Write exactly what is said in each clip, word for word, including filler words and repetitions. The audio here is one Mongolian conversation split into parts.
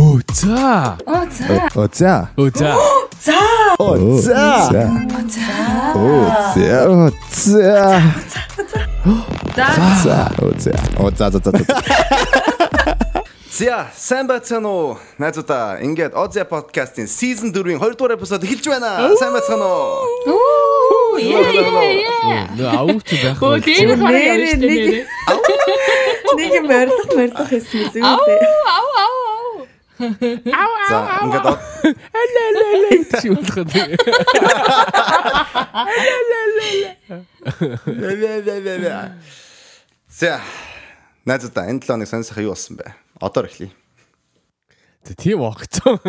Оо за. Оо за. Оо за. Оо за. За. Оо за. За. Оо за. Оо за. За. Оо за. Оо за за за. За сайн байцгаана уу найзуудаа ингээд Озя подкастын season four-ийн two дугаар эпизод эхэлж байна. Сайн байцгаана уу? Оо яа яа. Нөө авууч байх. Оо дээр хараа явж штэ. Нэг юм морилох морилох хийсэн үү? Ау ау ау ау. Ау За ау. ингээд Алла алла алла чи болох юм. За найзуудаа энэ талаа нэг сонирхох юу болсон бэ? Одоо эхлэе. Тэ тийм огцсон.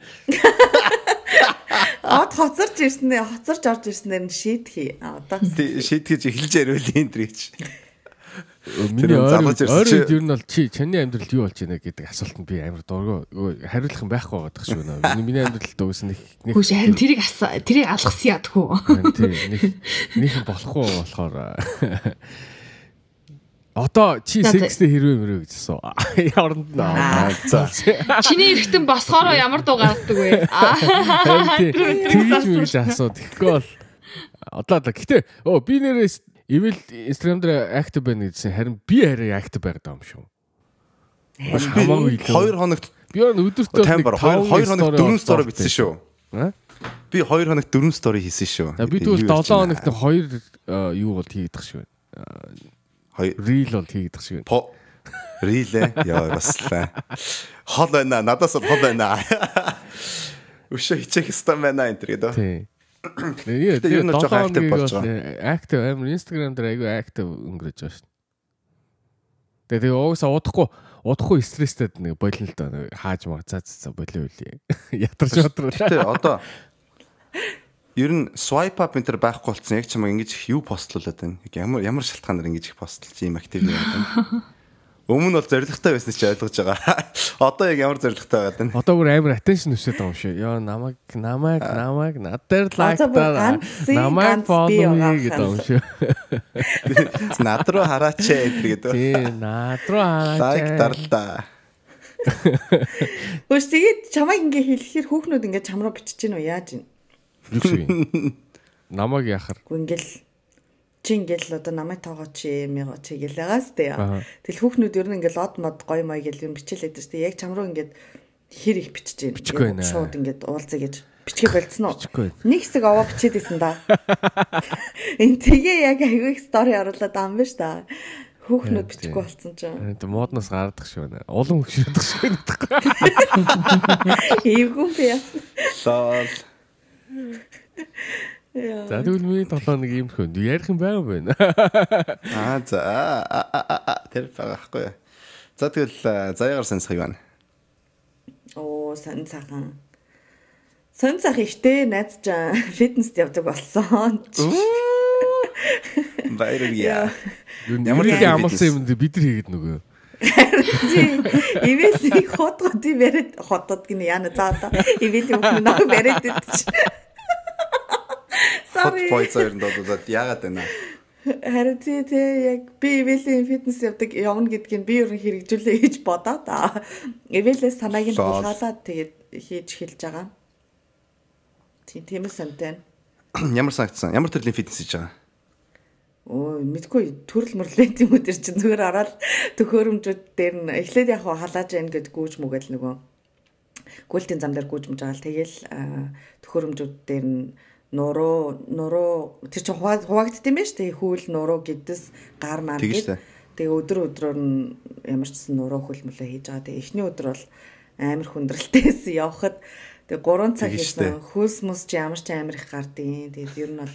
Од хоцорч ирсэн ээ, хоцорч орж ирснээр нь шийдхий. Одоо Шийтгэж эхэлж яриул энэ гэж. Миний залгаж ирсэн чи- ойр ер нь бол чи чаны амьдралд юу болж байна гэдэг асуултанд би амар дургу хариулах юм байхгүй байгаа шүү нэ. Миний миний амьдралд уус нэг нэг Хөөш харин тэрийг аса тэрийг алгасан ядгүй. тийм нэг нэг юм болохгүй болохоор одоо чи секстэй хэрвээ мөрөө гэж асуу. Яарнд наа. За Чиний эргэтэн босхороо ямар дуу гаргадаг вэ? Тэгж мэгж асуу. Тэгэхгүй бол одоо л гэтээ оо би нэрээс ивэл Instagram дээр active байна гэсэн харин би харин active байгаад байгаа юм шүү. Хамаагүй илүү. хоёр хоногт Би өдөртөө таймбар хоёр хоног дөрвөн story бичсэн шүү. Аа? Би хоёр хоног дөрвөн story хийсэн шүү. Би тэгвэл seven хоногт хоёр юу бол хийгдэх шиг байна. хоёр Reel бол хийгдэх шиг байна. по рилээ яа баслаа. Хол байна. Надаас бол хол байна. Өшөө хичээх стам байна энэ гэдэг. Тий. Тэгээ ер нь жоохон active болж байгаа. Active амар Instagram дээр айгүй active өнгөрөж байгаа шүү. Тэгээ тэгээ уусаа удахгүй удахгүй стресстэй нэг болно л доо хааж маа цаа цаа болоо үлээ. Ятарч бодроо. Тэ одоо ер нь swipe up энэ төр байхгүй болсон яг ч юм ингэж их юу постлуулад байна. Ямар ямар шалтгаанаар ингэж их постлж ийм актив юм байна. Өмнө нь бол зоригтой байсан чи ойлгож байгаа. Одоо яг ямар зоригтой байгаад байна. Одоо бүр амар attention өсөд байгаа юм шүү. Яа намайг намайг намайг надад лайктаа намайг follow гэдэг юм шүү. Над руу хараач гэдэг. Тий, над руу хараач. Лайк дарлаа. Үгүй тэгээд чамайг ингээ хэлэхээр хүүхнүүд ингээ чам руу бичиж гин үү яаж юм? Юу шиг. Намайг яхаар. Үгүй ингээл чи ингээл одоо намайг тоогооч мягаа чи гэлээс тээ. Тэгэл хүүхнүүд ер нь ингээл од мод гоё мой гэл юм бичээлээд шүү дээ. Яг чам руу ингээд хэр их бичиж гин. Шууд ингээд уулзъя гэж бичгээ болцсон уу? Нэг хэсэг аваа бичээд исэн да. Энд тэгээ яг аягүй стори оруулаад байгаа юм ба ш та. Хүүхнүүд бичихгүй болсон ч юм. Энд модноос гардаг шүү нэ. Улам хөшрөдөг шүү нэ. Эвгүй би яа. Лол. За тэгвэл миний толоо нэг юм хөө ярих юм байгаа юм байна. Аа за тэр багахгүй. За тэгэл заяагаар сонсох юм байна. Оо сан цахан. Сан цах ихтэй найз чаа фитнест явдаг болсон. Баяргая. Ямар нэг амлсан юм бид нар хийгээд нөгөө. Ивэл их хотод ирэт хотод гин яна заата. Ивэл юу нэг бэрэт идэж. Хот бойцоор додод яагаад байна? Харин тий яг би Эвелийн фитнес явдаг явна гэдгийг би ер нь хэрэгжүүлээ гэж бодоо та. Эвелээс санааг нь хулгайлаад тэгээд хийж эхэлж байгаа. Тий тиймээс амтай. Ямар санагдсан? Ямар төрлийн фитнес хийж байгаа? Өө мэдгүй төрөл мөрлээд юм уу тэр чинь зүгээр ороод төхөөрөмжүүд дээр нь эхлээд яг халааж яана гэд гүүж мүгээл нөгөө гүйлтийн зам дээр гүүж мүж байгаа л тэгэл төхөөрөмжүүд дээр нь нуруу нуруу тэр чинь хуваагдсан юм байна шүү дээ хүүл нуруу гэдэс гар маань гэдэг. Тэгээ өдөр өдрөөр нь ямар ч гэсэн нуруу хөлмөлөө хийж байгаа. Тэгээ эхний өдөр бол амар хүндрэлтэйсэн явхад тэгээ гурван цаг хийсэн хөөс мөс ч ямар ч амар их гардیں۔ Тэгээд ер нь бол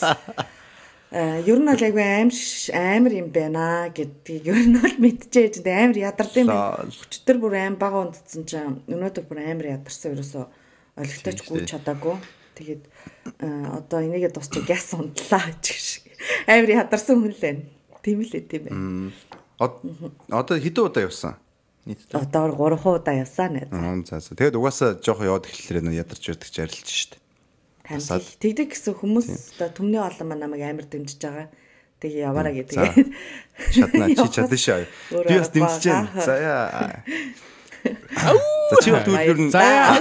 ер нь бол айгүй аим амар юм байна гэдгийг ер нь бол мэдчихэж амар ядарсан юм байна. Өчтөр бүр аим бага ундсан чинь өнөөдөр бүр амар ядарсан ерөөсөө олигтойч гүйж чадаагүй. Тэгээд одоо энийгээ дуусчих газ ундлаа гэж амар ядарсан хүн л байна. Тийм л ээ тийм байна. Одоо хэдэн удаа явсан? Нийтдээ одоо гурван удаа явсан нэ. За за. Тэгээд угаасаа жоох яваад эхлэхээр нөө ядарч байдаг ч арилж штт. Тэгдэг гэсэн хүмүүс одоо төмний олон маань намайг амар дэмжиж байгаа. Тэгээ яваараа гэдэг. Шатна чи чадсан шаа. Би бас дэмжиж байна. За яа. За чи бол тэгвэл ер нь За.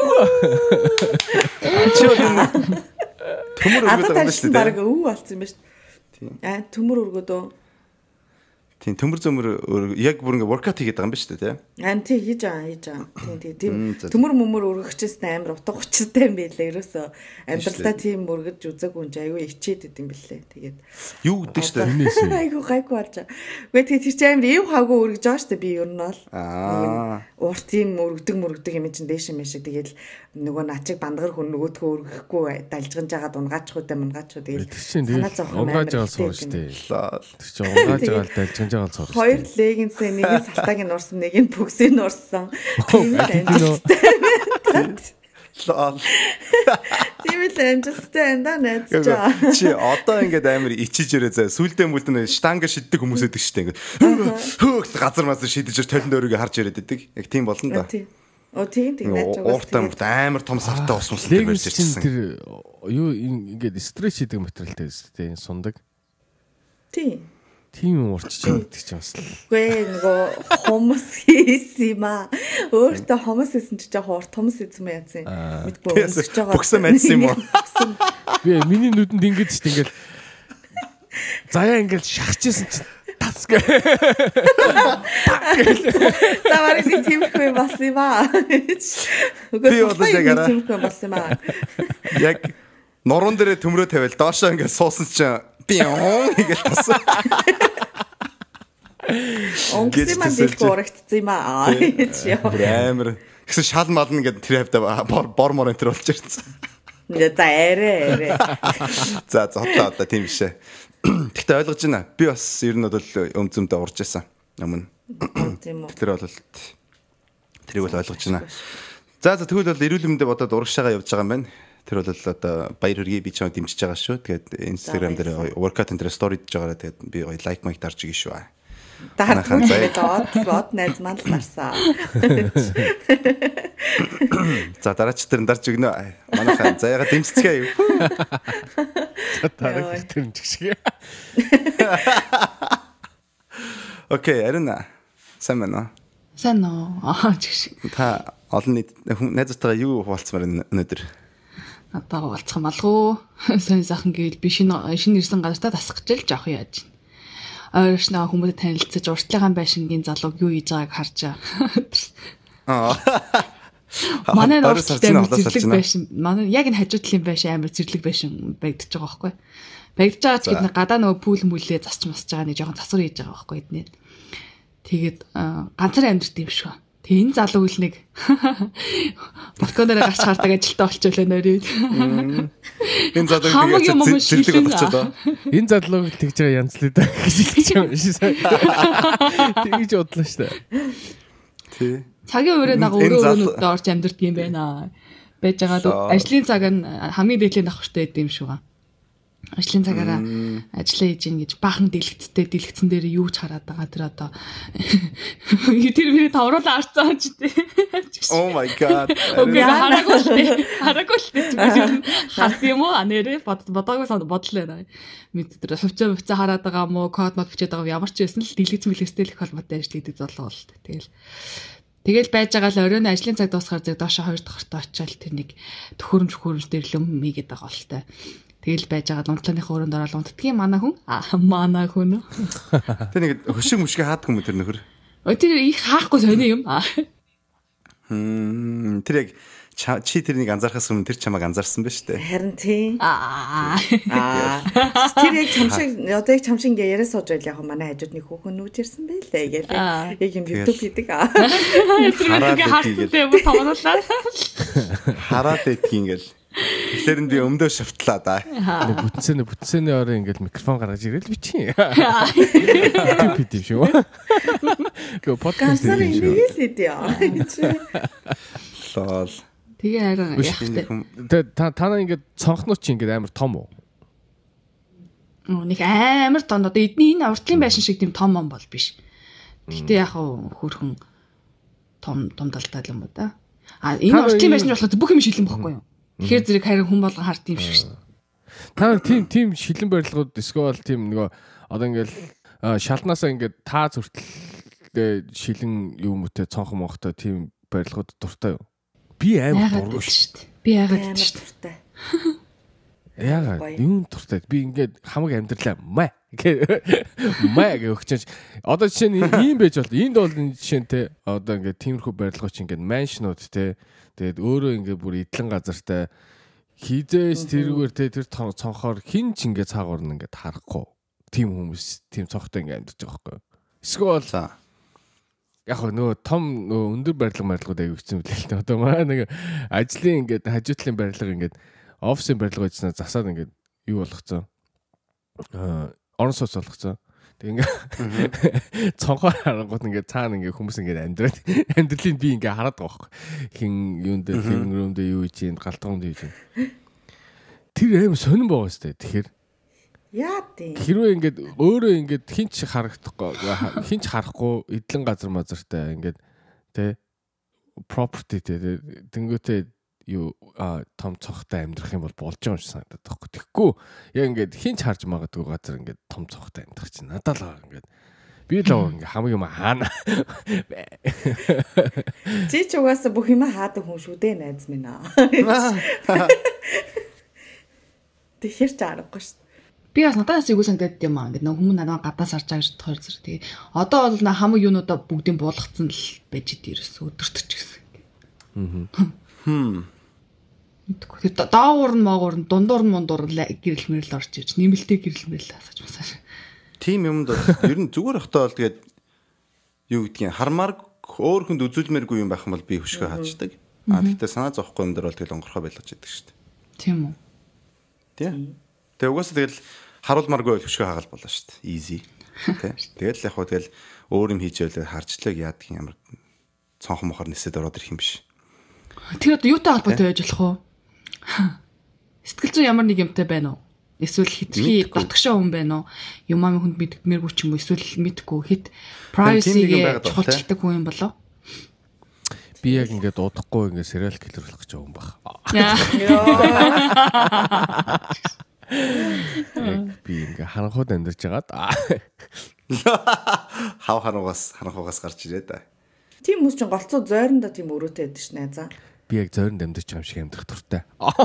чи бол энэ төмөр өргөд Адад байгаа юм ажилласан шүү баг дээ. өвөө болсон юм ба шүү. Аа төмөр өргөдөө. Тийм төмөр зөмөр яг бүр ингээ workout хийгээд байгаа юм ба шүү дээ, тий. Аа тий хийж байгаа хийж байгаа. Тийм тийм төмөр мөмөр өргөгчөөс амар утга учиртай юм байлаа. Ерөөсөө амьдралдаа тийм өргөж үзээгүй юм чи аюу ичээд идэм бэлээ. Тэгээд Юу гэдэг шүү дээ. айгу гайгүй болж байгаа. Үгүй тэгээд тэр чинь амар ив хаагүй өргөж байгаа шүү дээ би ер нь бол. Аа. Урт тийм өргөдөг мөргөдөг юм чинь дээш мэшээ тэгээд нөгөө начиг бандгар хүн нөгөөдхөө өргөхгүй дальжган жагаад унгаачихгүй дэ мунгаачгүй тэгээд санаа зовхон унгааж байгаа сууж тээ. Тэр чинь унгааж байгаа л дальжган жагаа л сууж. Хоёр легинс нэг нь салтааг нь урсан нэг нь бүксийг нь урсан. Тийм л амжилттай. Лол. Тийм л амжилттай энэ найзч аа. Чи одоо ингээд амар ичиж ирээ заа. Сүлдээ мүлдэн штанга шиддэг хүмүүс өдөг штэ ингээд. Хөөх газар мас шидэж толинд өөрийгөө харж ирээд идэг. Яг тийм болно да. Оо тийм тийм найз угаас ууртан амар том савтай ус мус дээр барьж чинь ирсэн. тэр юу ингээд стретч хийдэг материалтай тийм сундаг. Тийм. Тийм юм урчиж байдаг ч юм бас л. Гүй нөгөө хумс хийсэн юм аа. Өөртөө хумс хийсэн чи жоохон урт хумс хийсэн юм яасан. Мэдгүй өмсөж байгаа. Бүгсэн мэдсэн юм уу? Би миний нүдэнд ингэж шүү дээ ингээд заяа ингээд шахажсэн чи тас гэ. За барыг би тиймэрхүү бас юм аа. Би бол яг арай тиймэрхүү бас юм аа. яг нуруунд дээрээ төмрөө тавиал доошоо ингээд суусан чинь бион гэж тасан. Онгоцын маань дэлгүү урагдсан юм аа. Амар. Гэсэн шал мална гэдэг тэр хавьда бор мор энэ төр болж ирсэн. За арай арай. За зотлоо одоо тийм бишээ. Тэгтээ ойлгож байна. Би бас ер нь бол өмзөмдөө урж байсан. Өмнө. Тийм үү. Тэр бол тэрийг бол ойлгож байна. За за тэгвэл бол эрүүл мэндэ бодоод урагшаага явж байгаа юм байна. Тэр бол одоо баяр хүргэе би чамд дэмжиж байгаа шүү. Тэгээд Instagram дээр workout энэ story дэж байгаараа тэгээд би гоё лайк майк дарж өгье шүү. Таархан заяа бод найз маань л нарсаа. За дараач тэр дарж өгнө. Манайхаа заяага дэмжицгээе юу. Тарах тэр юм шиг. Окей, Арина. Сайн байна уу? Сайн уу? Аа чиг. Та олон нийт найзтайгаа юу хуваалцмаар өнөөдөр? Надаа болцох юм алгүй. Сайн сайхан гээл би шинэ шинэ ирсэн газартаа тасах гэж л жоох яаж. Ойрш нэг хүмүүстэй танилцаж уртлынхаа байшингийн залууг юу хийж байгааг харж байгаа. Аа. Манай зөвлөг байшин. Манай яг энэ хажуу талын байшин амар зэрлэг байшин байгдаж байгаа байхгүй. Байгдаж байгаа ч гэдэг гадаа нөгөө пүүл мүлээ засч масж байгаа нэг жоохон засвар хийж байгаа байхгүй эднээ. Тэгээд ганцаар амьдрт юм шүү. Тэгээ энэ залуу л нэг балконоор гарч хаардаг ажилтаа болчихлоо нөрөөд. Энэ залууг нэг зэрлэг болгочихлоо. Энэ залууг тэгж байгаа янзлаа да гэж хэлж юм шиг. Тэгж бодлоо шүү дээ. Тий. Цагийн өрөө нэг өөрөө өөрөөнөдөө орж амьдрт юм байна. Байж байгаа ажлын цаг нь хамгийн дээдлийн давхартай байд юм шүү га. Ажлын цагаараа ажиллаа хийж ийн гэж баахан дэлгэцтэй дэлгэцэн дээр юу ч хараад байгаа тэр одоо тэр миний тавруулаа арцсан ч тий. Oh my god. Окей хараагүй л тий. Хараагүй л тий. Харт юм уу анэрэ бодоогүй бодлоо. Мэд тэр хувьцаа хувьцаа хараад байгаа мó код мод бичээд байгаа ямар ч байсан л дэлгэц мэлгэцтэй л их холбоотой ажил хийдэг залуу бол тэгэл Тэгэл байж байгаа л оройн ажлын цаг дуусгаар зэрэг доошо хоёр давхартаа очиад тэр нэг төхөөрөмж хөрөмж дээр л юм хийгээд байгаа болтой. Тэгэл байж байгаа унтлааныхаа өрөөнд ороод унтдгийн манай хүн аа манай хүн. Тэр нэг хөшиг мөшгөө хаадаг юм тэр нөхөр. Өө тэр их хаахгүй сони юм. Хм тэр яг чи тэрнийг анзаархаас өмнө тэр чамайг анзаарсан байж тээ. Харин тий. Аа. Тэр яг чамшиг одоо яг чамшиг ингээ яриа сууж байл яг манай хажууд нэг хүүхэн нүүж ирсэн байлээ гээл. Яг юм YouTube хийдэг аа. Тэр ингээ харттай юм томруулаа. Хараад идэх ингээл. Тэгэхээр би өмдөө шавтлаа да. Бүтцэнэ бүтцэнэ ороо ингээл микрофон гаргаж ирэл бичиж. YouTube хийдэв шүү. Го подкаст хийдэг л идэв. Лол. Тэгээ хараа яг тэ та та ингээд цонхноо чи ингээд амар том уу? Нэг амар том одоо эдний энэ уртлын байшин шиг тийм том ом бол биш. Гэхдээ яг хөрхөн том том талтай юм уу да. А энэ уртлын байшин болохоор бүх юм шилэн бохгүй юу? Тэгэхээр зэрэг харин хүн болгон хард юм шиг шүү. Та тийм тийм шилэн барилгууд эсвэл тийм нөгөө одоо ингээд шалнаасаа ингээд таа зүртэл шилэн юм үүтэй цонхон монхтой тийм барилгууд дуртай юу? Би амар дургуй шүү дээ. Би яагаад ч шүү дээ. Яагаад юу дуртай? Би ингээд хамаг амьдралаа маа маа гэх өгчөөч. Одоо жишээ нь ийм байж бол энд бол жишээ нь те одоо ингээд тиймэрхүү барилгууд чинь ингээд маншнууд те тэгээд өөрөө ингээд бүр эдлэн газартай хизээс тэрүүгээр те тэр цонхоор хин ч ингээд цаагуурна ингээд харахгүй. Тим хүмүүс тим цогтой ингээд амьдарч байгаа байхгүй юу? Эсвэл яг нөгөө том нөгөө өндөр барилга барилгууд аяг өгсөн үлээ л дээ. Одоо маа нэг ажлын ингээд хажуутлын барилга ингээд офисын барилга байцснаа засаад ингээд юу болгоцсон. Аа орон сууц болгоцсон. Тэг ингээд цонхоор харангууд ингээд цаана ингээд хүмүүс ингээд амьдраад амьдралыг би ингээд хараад байгаа байхгүй. Хин юунд дээр хин рүүмдээ юу хийж ийн галтгоонд юу хийж ийн. Тэр аим сонирн байгаа сте. Тэгэхээр яа тий. Хэрвээ ингээд өөрөө ингээд хинч харагдахгүй хинч харахгүй эдлэн газар мазартай ингээд тэ property тэ тэнгүүтээ юу том цогтой амьдрах юм бол болж байгаа юм шиг санагдаад байхгүй. Тэгэхгүй яг ингээд хинч харж магадгүй газар ингээд том цогтой амьдрах чинь надад л ингээд би л ингээд хамаг юм хаана. Чи ч угаасаа бүх юм хаадаг хүн шүү дээ найз минь аа. Тэгэхээр ч аргагүй шүү. Би бас надаас юу санагдаад юм аа. Ингээд нэг хүмүүс надад гадаас харж байгаа гэж тохиол зэрэг. Тэгээ одоо бол на хамаг юунуудаа бүгдийг буулгацсан л байж идэв ерөөс өдөртөж гэсэн. Аа. Хм. Тэгэхээр даавар нь магуур нь дундуур нь мундуур гэрэл мэрэл орж иж нэмэлтээ гэрэл мэрэл асаж масаа. Тим юмд ер нь зүгээр ихтэй бол тэгээд юу гэдгийг хармаар өөр хүнд үзүүлмээргүй юм байх юм бол би хөшгөө хаачдаг. Аа тэгтээ санаа зовхгүй юм дээр бол тэгэл онгорхоо байлгаж идэг шүү дээ. Тийм үү. Тийм. Тэгээ угаасаа тэгэл харуулмааргүй хөшгөө хагаал болно шүү дээ. Easy. Тэ. Тэгэл яг хөө тэгэл өөр юм хийжээлээ харчлаг яадаг юм ямар цонхон мохор нисээд ороод ирэх юм биш. Тэр одоо юутай холбоотой байж болох вэ? Сэтгэл зүй ямар нэг юмтай байна уу? Эсвэл хитрхи дотгошоо хүн байна уу? Юм амын хүнд мэдмээргүй ч юм уу эсвэл мэдгүй хит privacy-гээ чухалчилдаг хүн юм болоо? Би яг ингээд удахгүй ингээд serial killer болох гэж байгаа юм баг. Би ингээд харанхууд амьдарч байгаад хав харанхаас харанхаас гарч ирээ да. Тийм хүмүүс ч голцоо зойрондоо тийм өрөөтэй байдаг ш найзаа. Би яг зойронд амьдарч байгаа юм шиг амьдрах туртай.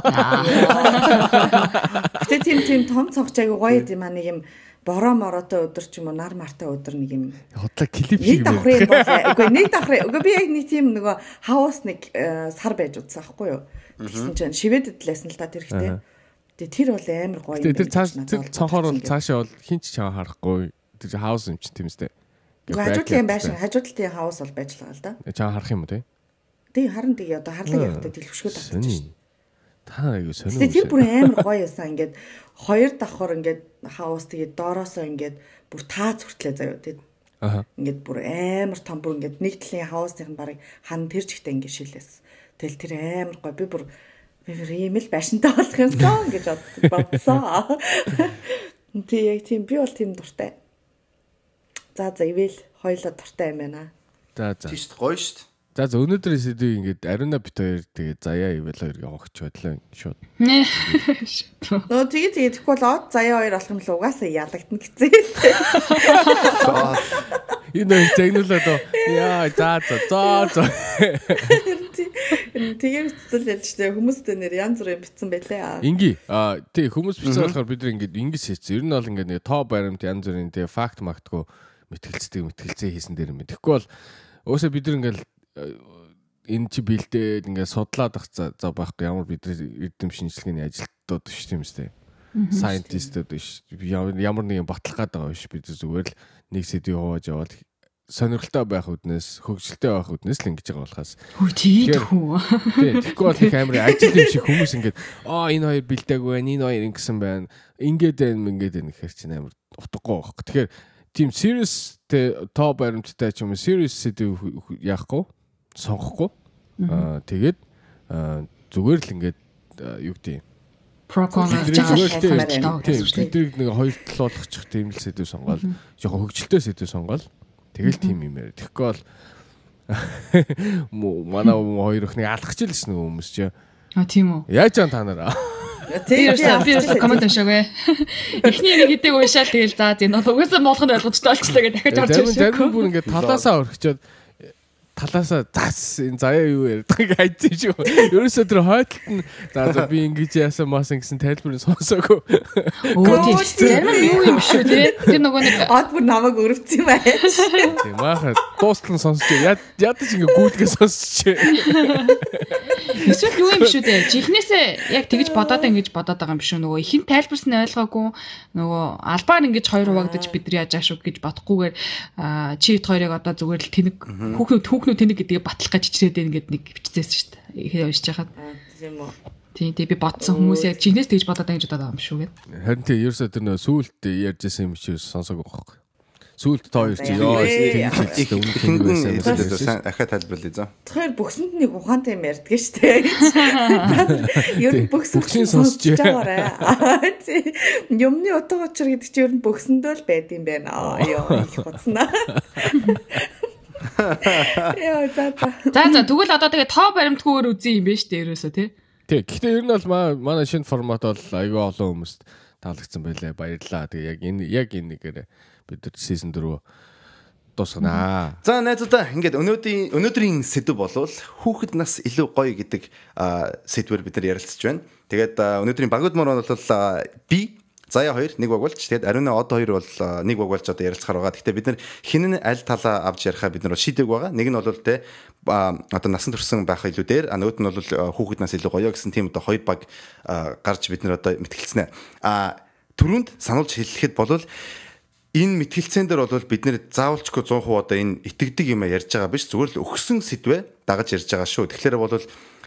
Гэтэ тийм тийм том цогцайг гоё юм аа нэг юм бороо мороотой өдөр ч юм уу нар мартай өдөр нэг юм хотлоо клип шиг юм байна. Үгүй нэг давхрын. Үгүй би яг нэг тийм нөгөө хаус нэг сар байж утсан аахгүй юу. Тэгсэн чинь шивэдэд лээсэн л та тэр ихтэй. Тэгээ тэр бол амар гоё юм. Тэр цааш цонхоор бол цаашаа бол хинч чаа харахгүй. Тэр хаус юм чинь тийм үстэй. Хажуудлын байшин, хажуудлын хаус бол байж л байгаа л да. Чаа харах юм уу те? Тий, харин тэгээ одоо харлаг явахтаа дэлгвшгөө татчих. Та аягүй сонио. Тэгээ тэр бүр амар гоё юмсан ингээд хоёр давхар ингээд хаус тэгээ доороосоо ингээд бүр таац хүртлээ заяа тий. Аа. Ингээд бүр амар том бүр ингээд нэг талын хаусных нь барыг хан тэр чигтээ ингээд шилээс. Тэгэл тэр амар гоё би бүр би бүр ийм л байшинтай болох юмсан гэж бодсон. Тий, яг тийм би бол тийм дуртай. За за ивэл хоёлоо дуртай юм байна. За за. Тийш гоё шүү дээ. За за өнөөдрийн сэдвийг ингээд Ариуна бит хоёр тэгээ заяа ивэл хоёр явах бодлоо шууд. Нөө тэгээ тэгээ тэгэхгүй бол од заяа хоёр болох юм л угаасаа ялагдана гэсэн. Энэ зэгнүүлээд яа за за за за. Тэгээ бицэл ялжтэй хүмүүстэй нэр янз бүрийн битсэн байлээ. Инги а тий хүмүүс бицсэн болохоор бид нар ингээд ингэж хийсэн. Ер нь бол ингээд нэг тоо баримт янз бүрийн тэгээ факт мактгүй мэтгэлцдэг мэтгэлцээ хийсэн дээр юм. Тэгэхгүй бол өөсөө бид нар ингээд энэ чи бэлдээд ингээд судлаад ах за байхгүй ямар бидний эрдэм шинжилгээний ажилтнууд биш тийм үстэй. Scientist-ууд биш. Ямар нэгэн батлах гээд байгаа биш. Бид зүгээр л нэг сэдвийг хувааж яваад сонирхолтой байх үднээс, хөгжилтэй байх үднээс л ингэж байгаа болохоос. Хөө тийм хүү. Тийм. Тэгэхгүй бол камер ажил юм шиг хүмүүс ингээд аа энэ хоёр бэлдээгүй байна, энэ хоёр ингэсэн байна. Ингээд байна, ингээд байна гэхэр чинь амар утгагүй байхгүй. Тэгэхээр тийм serious тэ тоо баримттай ч юм уу serious сэдв яахгүй, сонгохгүй. Аа тэгээд зүгээр л ингээд юу гэдэг Прокон тэднийг нэг хоёр тал болгочих тийм л сэдв сонгоод жоохон хөгжилтэй сэдв сонгоод тэгэл тийм юм яа. Тэгэхгүй бол манай хоёр өхнийг алхаж л шнэ хүмүүс чи. А тийм үү. Яаж жаа та нараа. Би ерөөсөө би ерөөсөө комент уншаагүй. Эхний нэг хэдэг уушаал тэгэл заа тийм бол угаасаа болох нь ойлгомжтой болчлоо гэж дахиж орж ирсэн. Зарим бүр ингээд талаасаа өргөчөөд талаасаа зас энэ заяа юу ярьдаг хайцсан шүү. Ерөөсөө тэр хойлтолт нь за за би ингэж яасан маасан гэсэн тайлбарыг сонсоогүй. Өө тийм. Зарим нь юу юм шүү те. Тэр нөгөө нэг Од бүр намайг өрөвцсөн юм байна. Тийм аа дуустлан сонсч яд ядаж ингэ гүйлгээ сонсч. эсвэл юу юм шүү те. Чихнээсээ яг тэгж бодоод ингэж бодоод байгаа юм шүү. Нөгөө ихэн тайлбарсан нь ойлгоогүй. Нөгөө албаар ингэж хоёр хуваагдаж бид нар яаж ааш шүү гэж бодохгүйгээр чи хоёрыг одоо зүгээр л тэнэг хүүхнүүд хүүхнүүд тэнэг гэдгийг батлах гэж чичрээд байна гэд нэг биччихсэн шүү дээ. Ихээ уншиж хахад. Тийм үү. Тийм тийм би бодсон хүмүүс яг чихнээс тэгж бодоод байгаа гэж бодоод байгаа юм шүү гэд. Харин тийм ерөөсөө тэр нөө сүулт ярьжсэн юм чи сонсоогүй байхгүй. Сүулт тоо юу чи ёо их өмнө байсан юм дахиад тайлбарлая заа. Тэгэхээр бүхсэнд нэг ухаантай юм ярьдаг шүү дээ. Ер нь бүхсийн сонсож байгаарай. Юмны утга учир гэдэг чи ер нь бүхсэндөө л байд юм байна. Ёо их хуцнаа. Яа за за. За за тэгвэл одоо тэгээ тоо баримтгүйгээр үзье юм байна шүү дээ ерөөсөө тий. Тэг. Гэхдээ ер нь бол манай шинэ формат бол аюу олон хүмүүст таалагдсан байлаа. Баярлалаа. Тэгээ яг энэ яг энэ нэгээр бид нар season дөрөв дуусгана. За найзуудаа ингээд өнөөдрийн өнөөдрийн сэдв болвол хүүхэд нас илүү гоё гэдэг сэдвээр бид нар ярилцж байна. Тэгээд өнөөдрийн багууд мөр бол би Заяа хоёр нэг баг болж тэгээд Ариуна од хоёр бол нэг баг болж одоо ярилцахаар байгаа. Гэхдээ бид нар хин нь аль талаа авч ярихаа бид нар шийдэг байгаа. Нэг нь бол тэ одоо насан турсан байх илүү дээр а нөгөөт нь бол хүүхэд нас илүү гоё гэсэн тийм одоо хоёр баг гарч бид нар одоо мэтгэлцэнэ. А түрүүнд сануулж хэлэхэд бол энэ мэтгэлцэн дээр бол бид нэр заавалчгүй сто процент одоо энэ итгэдэг юм ярьж байгаа биш зүгээр л өгсөн сэдвээ дагаж ярьж байгаа шүү. Тэгэхээр бол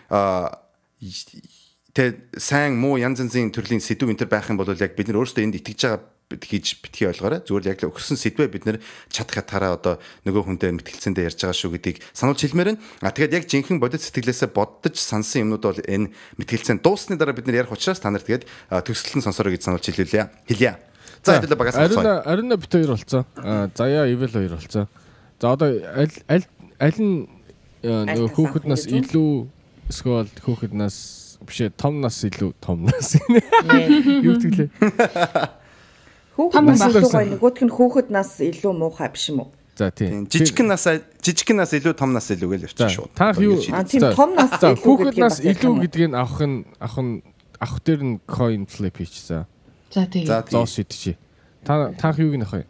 тэ сайн муу янз янзын төрлийн сэдв энэ төр байх юм бол яг бид нар өөрсдөө энд итгэж байгаа гэж битгий ойлгоорой. Зүгээр л яг л өгсөн сэдвээ бид нар чад хатаараа одоо нөгөө хүнтэй мэтгэлцэндээ ярьж байгаа шүү гэдгийг сануулж хэлмээр байна. А тэгээд яг жинхэнэ бодит сэтгэлээсээ боддож сансан юмнууд бол энэ мэтгэлцэн дуусны дараа бид нар ярих учраас та нар тэгээд төгсгөлтөн сонсороо гэж сануулж хэлүүлье. Хэлье. За хэдүүлээ багаас Ариуна Ариуна бит хоёр болцсон. А Заяа Ивэл хоёр болцсон. За одоо аль аль аль нь нөгөө хүүхэд нас илүү эсвэл хүүхэд нас бишээ том нас илүү том нас. Юу гэвэл хүүхэд нас илүү гоё нөгөөх нь хүүхэд нас илүү муухай биш юм уу? За тийм. Жижигхэн нас жижигхэн нас илүү том нас илүү гэж явчих шүү. Таах юу? А тийм том нас илүү хүүхэд нас илүү гэдгийг авах нь авах нь авах дээр нь coin flip хийчихсэн. За тийм. Зоос идчихье. Та таах юуг нөх вэ?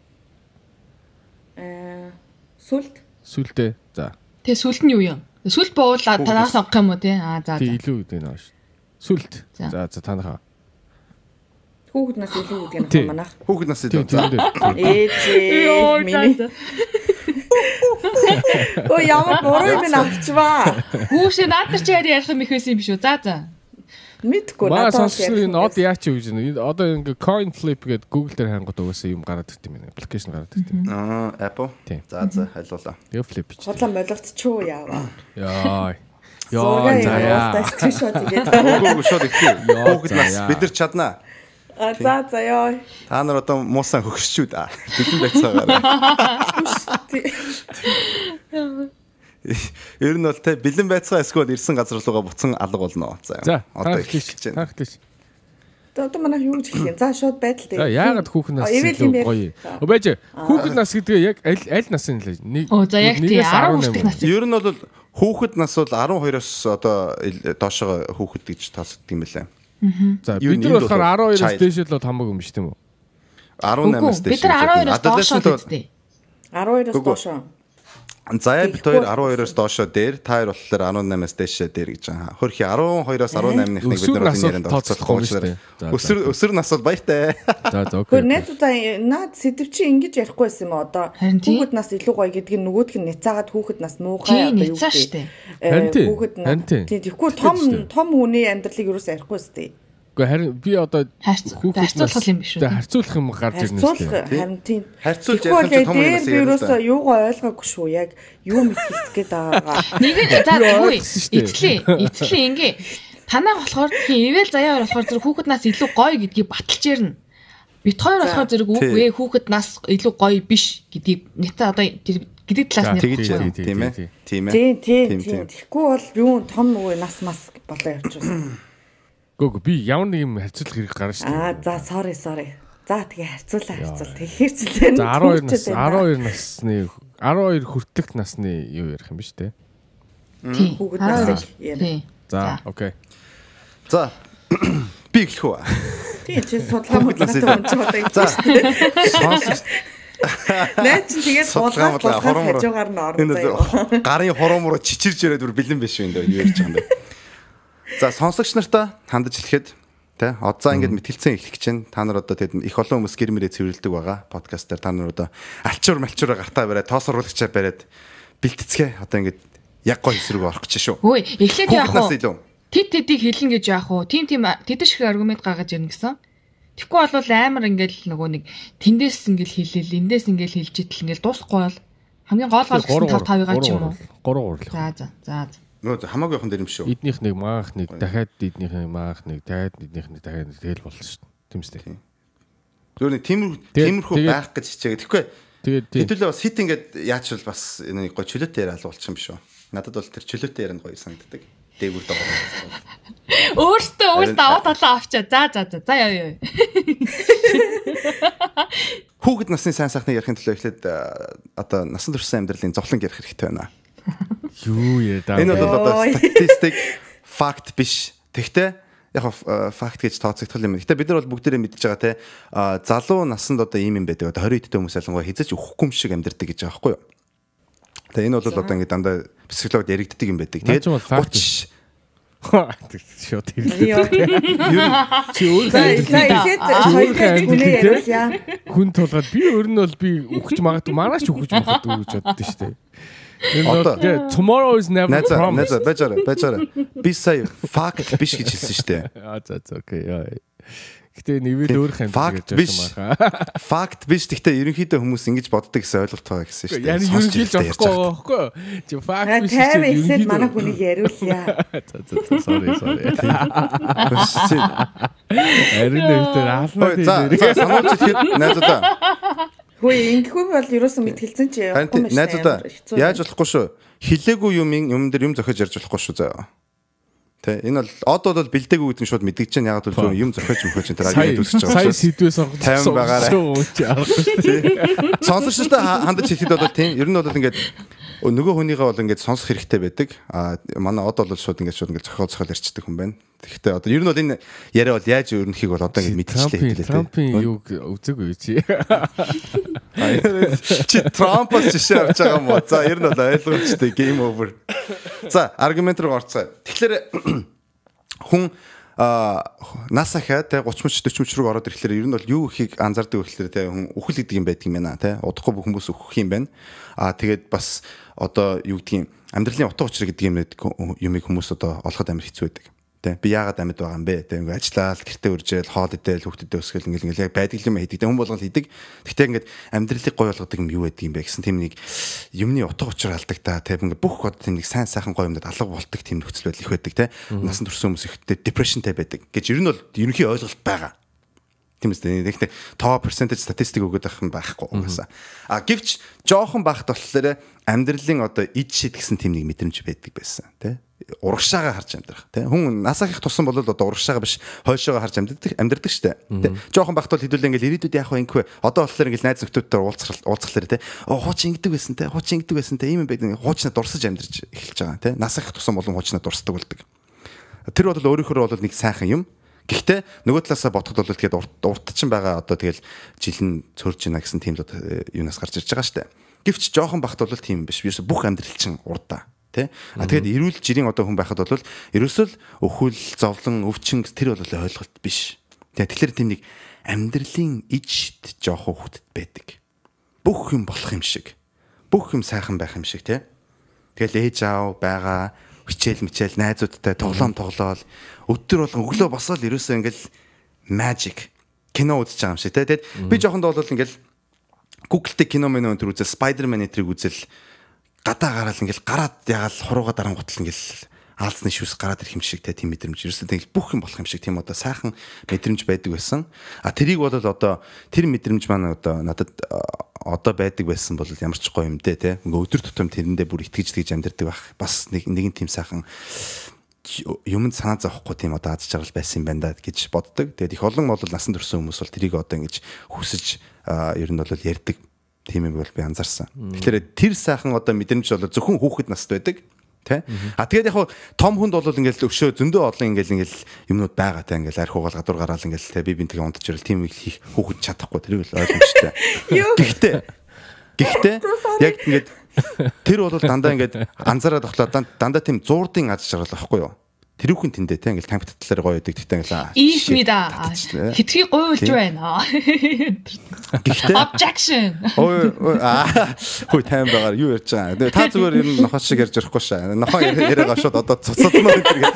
Э сүлт. Сүлтээ. За. Тэгээ сүлт нь юу юм? Сүлт буулаад танаас авах юм уу те? Аа за за. Тий илүү гэдэг нь ааш. Сүлт. За за танахаа. Хүүхэд нас илүү гэдэг нь манайх. Хүүхэд нас илүү. Ээж миний. Оо ямар буруу юм авчваа. Хүүшээ наад нар чи ярих юм их байсан юм шүү. За за. Мэдгүй надад сонсчихлоо энэ од яач юу гэж энэ одоо ингээ coin flip гэдэг Google дээр хангууд угаасаа юм гараад ирт юм байна. Application гараад ирт юм. Аа Apple. За за хайлуулаа. Тэгээ flip чи. Хотлоо молигдчихгүй яаваа. Яа. Яа заяа. Скриншот хийгээд. Гүү шууд ихтэй. Хүүхэд нас бид нар чаднаа. А за за ёо. Та нар одоо муусан хөгсчүүд аа. Бидэн байцаагаарай. Ер нь бол те бэлэн байцгаа эсвэл ирсэн газар руугаа буцан алга болно. За одоо эхлэж байна. Таахлаач. Одоо манай юу гэж хэлэх юм? За шууд байдал дээр. За яагаад хүүхэд нас илүү гоё. Өө байж хүүхэд нас гэдэг яг аль аль насын л нэг. Оо за яг тий арав хүртэх нас. Ер нь бол хүүхэд нас бол арван хоёроос одоо доошоо хүүхэд гэж тооцдог юм байна. За бид нар болохоор арван хоёроос дээш л хамаагүй юм шүү дээ. арван наймаас дээш. Бид нар арван хоёроос доошоо гэдэг. арван хоёроос доошоо. Заяа бит хоёр арван хоёроос доошоо дээр, та хоёр болохоор арван наймаас дээшээ дээр гэж байгаа. Хөрхи арван хоёроос арван наймных нэг бид нар ярианд тооцоолох юм шүү дээ. Өсөр өсөр нас бол баяртай. За за окей. Хөр найзуудаа наад сэдв чи ингэж ярихгүй байсан юм уу одоо хүүхэд нас илүү гоё гэдэг нь нөгөөдг нь няцаагаад хүүхэд нас муухай одоо юу гэдэг. Хүүхэд нас тийхгүй том том хүний амьдралыг юу ч ярихгүй байсан. Гэхдээ харин би одоо харьцуулах юм биш үү? Харьцуулах юм гарч ирнэ шүү дээ. Харин тийм. Харьцуулж ярих юм том юм бас ярил та. Юугаа ойлгоогүй шүү. Яг юу мэдхийц гээд байгаагаа. Нэг за үгүй эцлээ. Эцлээ ингээ. Танаа болохоор ивэл заяа болохоор зэрэг хүүхэд нас илүү гоё гэдгийг баталж ярина. Бит хоёр болохоор зэрэг үгүй хүүхэд нас илүү гоё биш гэдгийг нэта одоо гэдэг талаас нь ярьж тийм ээ. Тийм ээ. Тийм тийм. Тэгэхгүй бол юу том нөгөө нас мас болоо явчихсан. Гүг би ямар нэг юм харьцуулах хэрэг гарна шүү дээ. Аа за sorry sorry. За тэгээ харьцуулаа харьцуул. Тэгэхээр ч л энэ. За арван хоёр нас арван хоёр насны twelve хүртэлх насны юу ярих юм биш үү? Тийм. Хүүхэд насыг яриа. Тийм. За, окей. За. Би эхлэх үү? Тийм чи судалгаа мөдлөөтэй унж байгаа За. юм. Сонсогч Наа чи тэгээд судалгаа судалгаа хоромор хажуугаар нь орно заяа. гарын хоромор чичирж ирээд бүр бэлэн биш юм даа юу ярьж байгаа юм бэ? За сонсогч нартаа хандаж хэлэхэд тэ одоо ингэж мэтгэлцэн эхлэх гэж байна. Та нар одоо тэгэд их олон хүмүүс гэр мэрээ цэвэрлдэг байгаа. Подкаст дээр та нар одоо алчуур малчуура гартаа бариад тоос оруулагчаа бариад бэлтцгээ одоо ингэж яг гой эсрэг орох гэж шүү. Хөөе, эхлээд яах вэ? Хүүхднаас илүү. Тэд тэдийг хэлнэ гэж яах вэ? Тим тим тэд шиг аргумент гаргаж ирнэ гэсэн. Тэгэхгүй бол амар ингээл нөгөө нэг тэндээс ингээл хэлээл, эндээс ингээл хэлж идэл ингээл дуусахгүй бол хамгийн гол гол гэсэн тав тавыгаа ч юм уу. Гурав гурав. За за за. Нөө хамаагүй явах дээр юм шүү. Эднийх нэг маах нэг дахиад эднийх нэг маах нэг дахиад эднийх нэг дахиад тэгэл болно шүү дээ. Тийм үстэй. Зөв нэг тиймэр тиймэрхүү байх гэж хичээгээ. Тэгэхгүй тэгээд хэдүүлээ бас хит ингээд яачвал бас нэг гой чөлөөтэй яриа алуулчих юм биш үү? Надад бол тэр чөлөөтэй яриа гоё санагддаг. Дээгүүр дагуу. Өөртөө өөртөө аваад талаа авчаа. За за за. За яа яа. Хүүхэд насны сайн сайхныг ярихын төлөө эхлээд одоо насан туршсан амьдралын зовлон ярих хэрэгтэй байна. Юу яа даа. Энэ бол одоо статистик факт биш. Тэгтээ яг факт гэж тооцогдох юм. Гэтэ бид нар бол бүгдээрээ мэдж байгаа те залуу насанд одоо ийм юм байдаг. Одоо twenty дэх хүмүүс ялангуяа хязгаарч өгөхгүй юм шиг амьдэрдэг гэж байгаа байхгүй юу? Тэгээ энэ бол одоо ингээд дандаа психологид яригддаг юм байдаг. Тэгээд thirty шот хэлээ. Чи өөрөө хүн тулгаад би өөр нь бол би өгч магадгүй манаач өгч магадгүй гэж боддоо шүү дээ. Tomorrow is never promised. Нэзэ бачара бачара. Би сая факт биш гэж хэлсэн шүү дээ. Аа за за окей. Гэтэ нэвэл өөр юм гэж байна. Факт биш. Гэхдээ ерөнхийдөө хүмүүс ингэж боддог гэсэн ойлголт байгаа гэсэн шүү дээ. Яг ерөнхийдөө болохгүй байхгүй. Чи факт биш гэж ерөнхийдөө манай хүнийг яриулъя. За за sorry sorry. Арин дэвтэр хаална тийм. За сануулж ихэд найзуудаа. Хөөе ингэхгүй бол ерөөсөн мэтгэлцэн чи явахгүй юм шиг. Найзуудаа яаж болохгүй шүү. Хилээгүй юм юм дээр юм зохиож ярьж болохгүй шүү заа. Тэ энэ бол од бол бэлдээгүй гэдэг нь шууд мэдгэж чинь ягаад гэвэл юм зохиож мөхөж энэ радио үзэж байгаа. Сайн сэдвээ сонгож тайван байгаарай. Сонсогчтой хандаж хэлэхэд бол тийм. Ер нь бол ингээд нөгөө хүнийгээ бол ингээд сонсох хэрэгтэй байдаг. А манай од бол шууд ингээд шууд ингээд зохиол зохиол ярьцдаг хүн байна. Тэгэхдээ одоо ер нь бол энэ яриа бол яаж өрнөхийг бол одоо ингээд мэдчихлээ хэлээ. Трампын юг үзээгүй чи. Чи Трампос жишээ авч байгаа юм уу? За ер нь бол ойлгомжтой game over. За аргумент руу орцгоо. Тэгэхээр хүн насахаа те thirty forty руу ороод ирэхлээр ер нь бол юу ихийг анзаардаг вэ гэхээр те хүн үхэл гэдэг юм байдаг юм байна те удахгүй бүх хүмүүс үхэх юм байна. Аа тэгээд бас одоо юу гэдгийг амьдралын утга учир гэдэг юм юмыг хүмүүс одоо олоход амар хэцүү байдаг. Тэ би яагаад амьд байгаа юм бэ? Тэ ингээ ажиллаад гэртээ үржээл хоол идэл хүүхдэдээ өсгөл ингээл ингээл яг байдаг юм хийдэг. Тэ хүн болгол хийдэг. Гэхдээ ингээд амьдралыг гоё болгодог юм юу байдаг юм бэ гэсэн тийм нэг юмны утга учир алдаг та. Тэ ингээ бүх одоо тийм нэг сайн сайхан гоё юмдад алга болдог тийм нөхцөл байдал их байдаг те. Насан турсан хүмүүс ихтэй депрешнтэй байдаг. Гэж ер нь бол ерөнхий ойлголт байгаа. Тийм үстэй. Тэгэхдээ тоо percentage статистик өгöd байх юм байхгүй угаасаа. А гэвч жоохон багт болохоор амьдралын одоо ид шид гэсэн тийм нэг мэдрэмж байдаг байсан тий. Урагшаага харж амьдрах тий. Хүн насаах их тусан бол одоо урагшаага биш хойшоогоо харж амьдрдаг амьдрдаг штэ. Тий. Жоохон багт бол хэдүүлээ ингээл ирээдүйд яах вэ ингэвэ. Одоо болохоор ингээл найз нөхдөдтэй уулзах уулзахлаар тий. Оо хууч ингэдэг байсан тий. Хууч ингэдэг байсан тий. Ийм юм байдаг. Хуучнаа дурсаж амьдрж эхэлж байгаа тий. Насаах их тусан болон хуучнаа дурсдаг болдог. Тэр бол өөрөөхөө бол нэг сайхан юм. Гэхдээ нөгөө талаасаа бодоход бол тэгээд урт чинь байгаа одоо тэгэл жилэн цөрж гинэ гэсэн тийм л юунаас гарч ирж байгаа штэ. Гэвч жоохон багт бол тийм биш. Ерөөсө бүх амьдрал чинь урдаа тий. А тэгээд эрүүл жирийн одоо хүн байхад бол ерөөсөө л өхөл, зовлон, өвчин тэр бол ойлголт биш. Тэгэхээр тийм нэг амьдралын ижид жоохон хөвгт байдаг. Бүх юм болох юм шиг. Бүх юм сайхан байх юм шиг тий. Тэгэл ээж аав байгаа хичээл мичээл найзуудтай тоглоом тоглоол өдөр болгон өглөө босоод ерөөсөө ингээл magic кино үзэж байгаа юм шиг те. Тэгэд би жоохондоо бол ингээл Google дээр кино мэн өнтер үзэл Spider-Man этрийг үзэл гадаа гараал ингээл гараад ягаал хурууга дарангуутал ингээл аалзны шүүс гараад ирэх юм шиг те тийм мэдрэмж ерөөсөө тэгэл бүх юм болох юм шиг тийм одоо сайхан мэдрэмж байдаг байсан. А тэрийг бол одоо тэр мэдрэмж маань одоо надад одоо байдаг байсан бол ямар ч гоё юм дээ те. Ингээ өдөр тутам тэрэндээ бүр итгэж тэгж амьдэрдэг байх. Бас нэг нэгэн тийм сайхан юмд санаа зовхгүй тийм одоо аз жаргал байсан юм байна да гэж боддог. Тэгээд их олон бол насан турсан хүмүүс бол тэрийг одоо ингэж хүсэж ер нь бол ярьдаг Тийм юм бол би анзаарсан. Тэгэхээр тэр сайхан одоо мэдрэмж бол зөвхөн хүүхэд наст байдаг. Тэ? А тэгээд яг хуу том хүнд бол ингээл өвшөө зөндөө олон ингээл ингээл юмнууд байгаа тэ ингээл арх угаал гадуур гараал ингээл тэ би бинтгээ унтж ирэл тийм их хийх хүүхэд чадахгүй тэрийг л ойлгомжтой. Гэхдээ гэхдээ яг ингээд тэр бол дандаа ингээд анзаараад авахлаа дандаа тийм зуурдын аз жаргал байхгүй юу? Тэр үхэн тэндээ те ингээл тамхи татлаар гоё өгдөг тэгтээ ингээл ийшмида хитрхи гуйлж байна. Гэхдээ objection. Ой аа хөөе тайм байгаа юу ярьж байгаа. Та зүгээр ер нь нохоо шиг ярьж ярихгүй шээ. Нохоо яриагаа шууд одоо цуцалнаа энэ төр.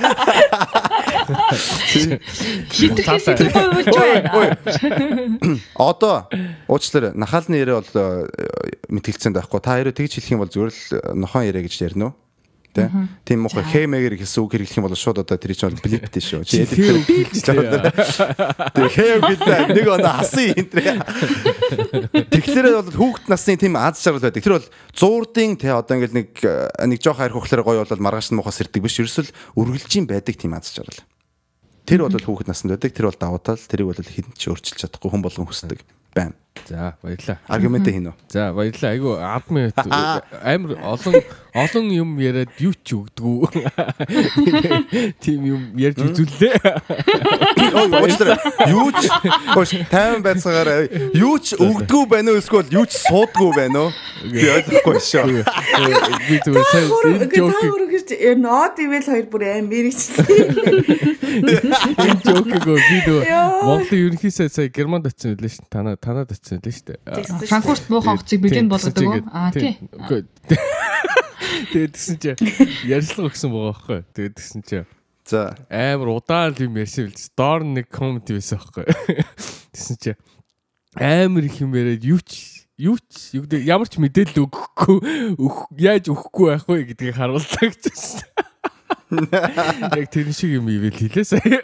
Хитрхи хитрхи гуйлж байна. Одоо уучлаарай нахаалны яриа бол мэтгэлцэн байхгүй. Та яриа тэгж хэлэх юм бол зүгээр л нохоо яриа гэж ярина уу? Тийм мохо хэмээгэр гэсэн үг хэрэглэх юм бол шууд одоо тэр чинь блиптэй шүү. Чи эдгээр бийлж байгаа. Тэр хэв гэдэг нэг оноо хасан юм тэр. Тэгэхээр бол хүүхэд насны тийм аз жаргал байдаг. Тэр бол зуурдын те одоо ингээл нэг нэг жоох хайр хөхлөөр гоё бол маргааш нь мохос ирдэг биш. Ерөөсөл үргэлжийн байдаг тийм аз жаргал. Тэр бол хүүхэд наснд байдаг. Тэр бол давуу тал. Тэрийг бол хэн ч өөрчилж чадахгүй хүн болгон хүсдэг. Бам. За баярлаа. Аргумент хийнэ үү? За баярлаа. Айгу адмын амар олон олон юм яриад юу ч өгдгүү. Тим юм ярьж үзүүллээ. Ой уучлаарай. Юу ч ууш тайван байцгаараа юу ч өгдгүү байна уу эсвэл юу ч суудгүү байна уу? Би ойлгохгүй шүү. Би зүгээр сайн жок гэж нот ивэл хоёр бүр аим мэрэгчлээ. Энэ жокгоо би дөө Монголын ерөнхийдөө сая Германд очсон байлээ шүү. Танаа танаад очсон байлээ шүү. Франкфурт муухан хоцыг бэлэн болгодог уу? Аа тий. Тэгээд тэгсэн чи ярьслага өгсөн байгаа байхгүй. Тэгээд тэгсэн чи за амар удаан юм ярьсан бил. Доор нэг коммент байсан байхгүй. Тэгсэн чи амар их юм яриад юу ч юу ч ямар ч мэдээлэл өгөхгүй яаж өгөхгүй байх вэ гэдгийг харуулдаг гэсэн. Яг тэр шиг юм ивэл хэлээ сая.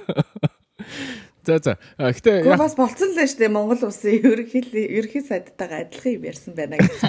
За за. Гэтэ яг бас болцсон л шүү дээ Монгол улсын ерөнхий ерөнхий сайдтайгаа адилхан юм ярьсан байна гэж.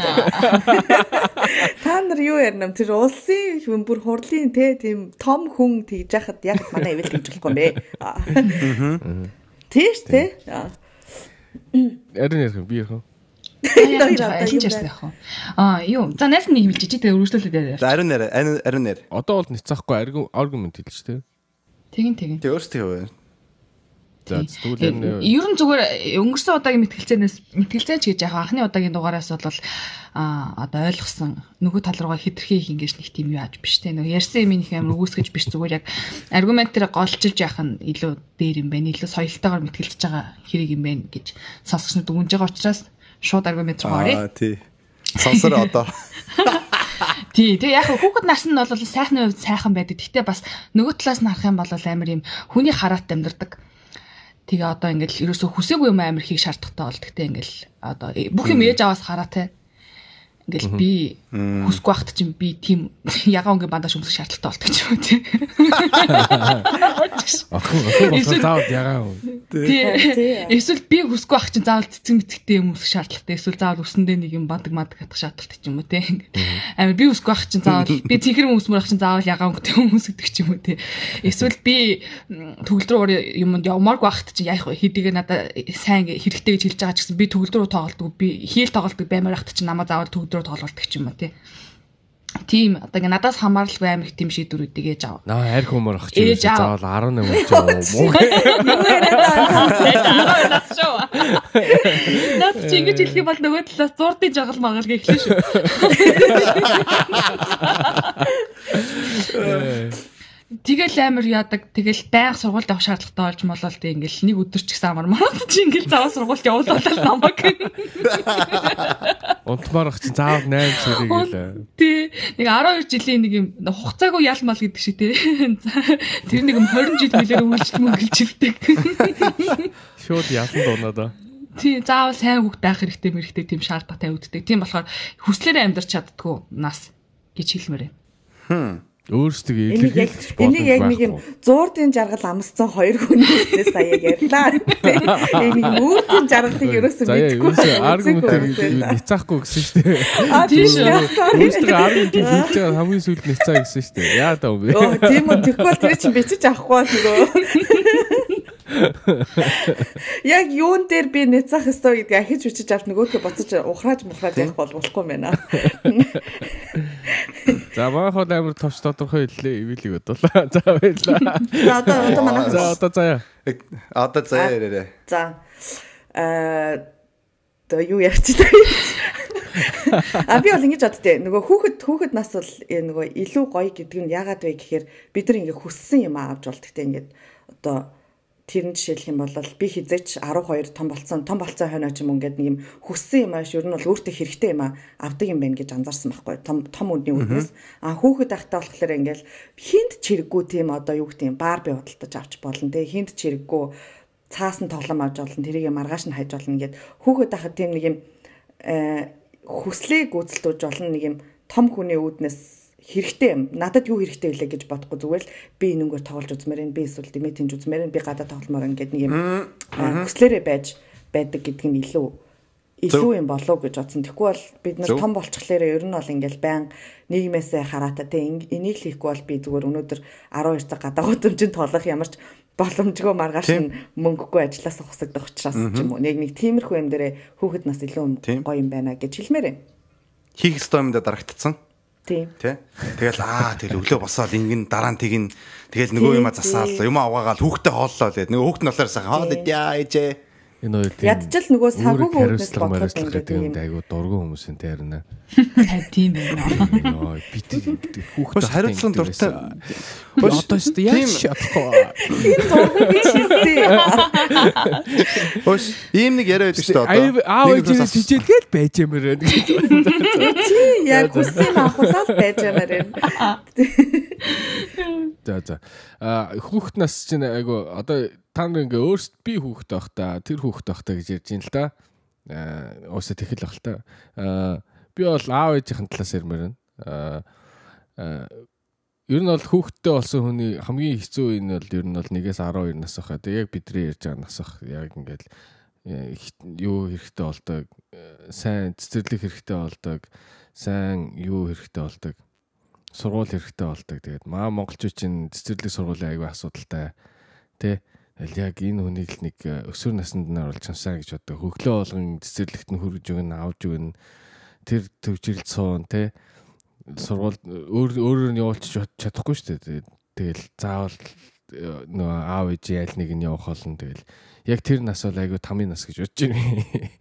Та нар юу ярина тэр улсын хүн бүр хурлын те тийм том хүн тэгж яхад яг манай ивэл тэгж болохгүй юм бэ. Тийш те. Ярин ярих би ярих. Ажин ярьсан яах вэ? Аа юу. За найс нэг хэлж чи тэгээ өргөжлүүлээд яриа. За ариун нэр ариун нэр. Одоо бол ницаахгүй аргумент хэлж тээ. Тэгин тэгин. Тэг өөртөө За ер зүгээр нь зүгээр өнгөрсөн удаагийн мэтгэлцээнээс мэтгэлцээч гэж яг анхны удаагийн дугаараас бол а одоо ойлгосон нөгөө тал руугаа хитрхи их ингэж нэг тийм юу ааж биш те нөгөө ярьсан юм их амар өгөөсгөж биш зүгээр яг аргумент дээр голчилж яах нь илүү дээр юм байна илүү соёлтойгоор мэтгэлцэж байгаа хэрэг юм байна гэж сонсогчнод өгнж байгаа учраас шууд аргумент руу оръё. Аа тий. Сонсороо одоо. Тий, тэгээ яг хүүхэд нас нь бол сайхны хувьд сайхан байдаг. Гэхдээ бас нөгөө талаас нь харах юм бол амар юм хүний хараат амьдардаг. Тэгээ одоо ингээл ерөөсөө хүсээгүй юм амар хийх шаардлагатай бол тэгтээ ингээл одоо бүх юм ээж аваас хараа те ингээл би хүсэхгүй байхад чинь би тийм ягаан өнгийн бандаж өмсөх шаардлагатай болдог ч юм уу те охин охин заавал ягаан тий эсвэл би хүсэхгүй байх чинь заавал цэцэг мэцэгтэй юм өмсөх шаардлагатай эсвэл заавал өсөндөө нэг юм бандаг мадаг хатах шаардлагатай ч юм уу те амар би хүсэхгүй байх чинь заавал би цэнхэр өмсмөр байх чинь заавал ягаан өнгөтэй хүмүүс гэдэг ч юм уу те эсвэл би төгөл рүү юмд явмааргүй байхад чинь яах вэ хэдийгээ надад сайн хэрэгтэй гэж хэлж байгаа ч гэсэн би төгөл рүү тоглолдог би хийл тоглолдог баймаар байхад чинь намайг заавал төгөл рүү тоглолдог ч юм уу те тийм одоо ингээ надаас хамааралгүй амар их тийм шийдвэрүүдийг ээж аав. Наа арх humor ах чи заавал арван нэмж байгаа мó. Наад чи ингэж хэлэх юм бол нөгөө талаас зурдын жагал магаал гэхлээ шүү. Тэгэл амар яадаг. Тэгэл байнга сургуульд явах шаардлагатай болж молол тэг ингээл нэг өдөр ч гэсэн амар мараад чи ингээл заваа сургуульд явуулаад намайг. Унтмаар ах чи заавал найз зэрэг гэлээ. Тий. Нэг арван хоёр жилийн нэг юм хугацаагүй ялмал гэдэг шиг тий. Тэр нэг юм хорин жил мөлөөр үйлчлэн мөнгөлжилдэг. Шууд ялсан дуунаа. Тий, заавал сайн хүүхд байх хэрэгтэй мэрэгтэй тийм шаардлага тавигддаг. Тийм болохоор хүслээрээ амьдрч чаддгүй нас гэж хэлмээр байна. Хм. Өөрсдөө илэрхийлж болно. Энийг яг нэг юм зуурдын жаргал амссан хоёр хүнээс сая ярьлаа. Энийг мөрдийн жаргалыг ерөөсөө мэдгүй. Аргумент ницаахгүй гэсэн шүү дээ. Аа тийм шүү. Өөрсдөө аргумент хэлж байгаа хамгийн сүүлд ницаа гэсэн шүү дээ. Яа даа вэ? Оо тийм үү тэгэхгүй тэр чинь бичиж авахгүй нөгөө. Яг юун дээр би нэцах ёстой гэдгийг ахиж хүчиж авч нөгөөдгөө боцож ухрааж мухрааж явах бол болохгүй юм байна. За манайхад амар товч тодорхой хэллээ ивэлийг бодлоо. За баярлаа. За одоо одоо манай За одоо заяа. Одоо заяа ярээрээ. За э то юу ярьчих та. А би бол ингэж боддтой. Нөгөө хүүхэд хүүхэд нас бол нөгөө илүү гоё гэдэг нь яагаад вэ гэхээр бид нар ингээ хүссэн юм авч болт гэдэг ингээд одоо тэр нь жишээлх юм бол би хизээч арван хоёр том болцсон том болцсон хойно ч юм ингээд нэг юм хүссэн юм ааш ер нь бол өөртөө хэрэгтэй юм а авдаг юм байна гэж анзаарсан байхгүй том том үдний үднээс а хүүхэд ахтай болохоор ингээд хинт чирэггүй тийм одоо юу гэдэг юм бар би худалдаж авч болно те хинт чирэггүй цаасан тоглоом авч болно тэрийг маргааш нь хайж болно ингээд хүүхэд ахад тийм нэг юм хүслийг гүйцэлдүүлж болно нэг юм том хүний үүднээс хэрэгтэй юм. Надад юу хэрэгтэй вэ гэж бодохгүй зүгээр л би энэгээр тоглож үзмээр энэ би эсвэл дэмэт хинж үзмээр энэ би гадаа тогломоор ингээд нэг юм хүслээрээ байж байдаг гэдэг нь илүү илүү юм болов гэж бодсон. Тэгэхгүй бол бид нар том болчихлоороо ер нь бол ингээд байн нийгмээсээ хараата те энийг хийхгүй бол би зүгээр өнөөдөр арван хоёр цаг гадаа гудамжинд тоглох ямар ч боломжгүй маргааш нь мөнгөгүй ажилласаа хусагдах учраас ч юм уу. Нэг нэг тиймэрхүү юм дээрээ хүүхэд нас илүү гоё юм байна гэж хэлмээр юм. Хийх ёстой юмдаа дарагдцсан. Тийм. Тэ? Тэгэл аа тэгэл өглөө босоод ингэн дараа нь тэгин тэгэл нөгөө юма засаал юм аваагаал хүүхдээ хооллоо лээ. Нөгөө хүүхд нь болохоор сайхан хоол идья ээжээ. Энэ хоёр ядчил нөгөө санхүүгийн үүднээс бодлоо гэдэг юм да айгу дургуун хүмүүс энэ харина. Тийм байна. Нөө би тэр хүүхд хариуцлага дуртай. Одоо ч яаж шатахгүй. Хөөс ийм нэг яриа байдаг шүү дээ одоо. Аа ээж тижэлгээл байж юмэр байна. Тий яг хүссэн авахлаа байж юмэр байна. За за. А хүүхд нас чинь айгу одоо та нар ингээ өөрсд би хүүхд байх та тэр хүүхд байх та гэж ярьж ин л да. Аа уусаа тэхэл байх л та. Аа би бол аав ээжийн талаас ярмаар байна. Аа ер нь бол хүүхдтэй болсон хүний хамгийн хэцүү үе нь бол ер нь бол нэгээс арван хоёр нас ахаа. Тэг яг бидний ярьж байгаа нас ах яг ингээл юу хэрэгтэй болдог, сайн цэцэрлэг хэрэгтэй болдог, сайн юу хэрэгтэй болдог, сургууль хэрэгтэй болдог. Тэгээд маа монголчууд чинь цэцэрлэг сургуулийн аягүй асуудалтай. Тэ тэгэл яг энэ хүнийг л нэг өсвөр наснд нь оруулж чамсаа гэж боддог. Хөглөө болгон цэцэрлэгт нь хүргэж өгнө, авж өгнө. Тэр төвжилт суун тэ сургууль өөр өөрөөр нь явуулчих чадахгүй шүү дээ. Тэгэл заавал нөгөө аав ээж ял нэг нь явах болно. Тэгэл яг тэр нас бол айгүй тамийн нас гэж бодож байна.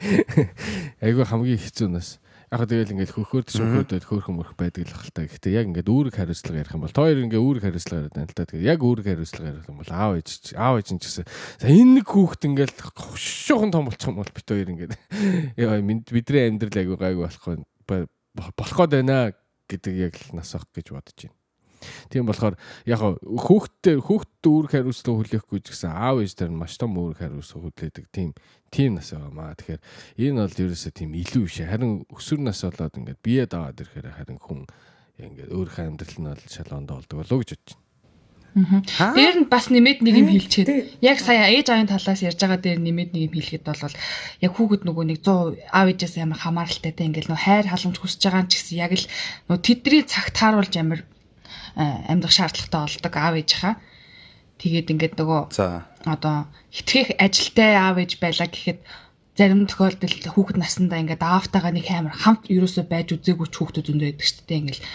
Айгүй хамгийн хэцүү нас. Яг тэгэл ингээд хөхөөрд шөхөөдөд хөөрхөн мөрх байдаг л хальтаа. Гэхдээ яг ингээд үүрэг хариуцлага ярих юм бол тоор ингээд үүрэг хариуцлага яриад байна л да. Тэгээд яг үүрэг хариуцлага ярих юм бол аав ээж аав ээж ч гэсэн за энэ нэг хүүхэд ингээд хушуухан том болчих юм бол бит хоёр ингээд яа бидний амьдрал айгүй гайгүй болохгүй болох гээд байна гэдэг яг л нас ах гэж бодож байна. Тийм болохоор яг хүүхдтэй хүүхдэд үүрэг хариуцлага хүлээхгүй ч гэсэн аав ээжээр нь маш том үүрэг хариуцлага хүлээдэг тийм тийм нас байгаамаа. Тэгэхээр энэ бол ерөөсөө тийм илүү биш. Харин өсвөр нас болоод ингээд бие даваад ирэхээр харин хүн ингээд өөрийнхөө амьдрал нь бол шалгоонд болдог болоо гэж бодож байна. Дээр нь бас нэмээд нэг юм хэлчихэд яг сая ээж аавын талаас ярьж байгаа дээр нэмээд нэг юм хэлэхэд бол яг хүүхэд нөгөө нэг сто аав ээжээс амар хамааралтай те ингээд нөгөө хайр халамж хүсэж байгаа ч гэсэн яг л нөгөө тэдний цагт тааруулж амар амьдрах шаардлагатай болдог аав ээжийнхаа. Тэгээд ингээд нөгөө одоо хитгэх ажилтай аав ээж байлаа гэхэд зарим тохиолдолд хүүхэд насндаа ингээд аавтайгаа нэг амар хамт ерөөсөө байж үзээгүй ч хүүхдүүд зөндөө байдаг шүү дээ. Ингээл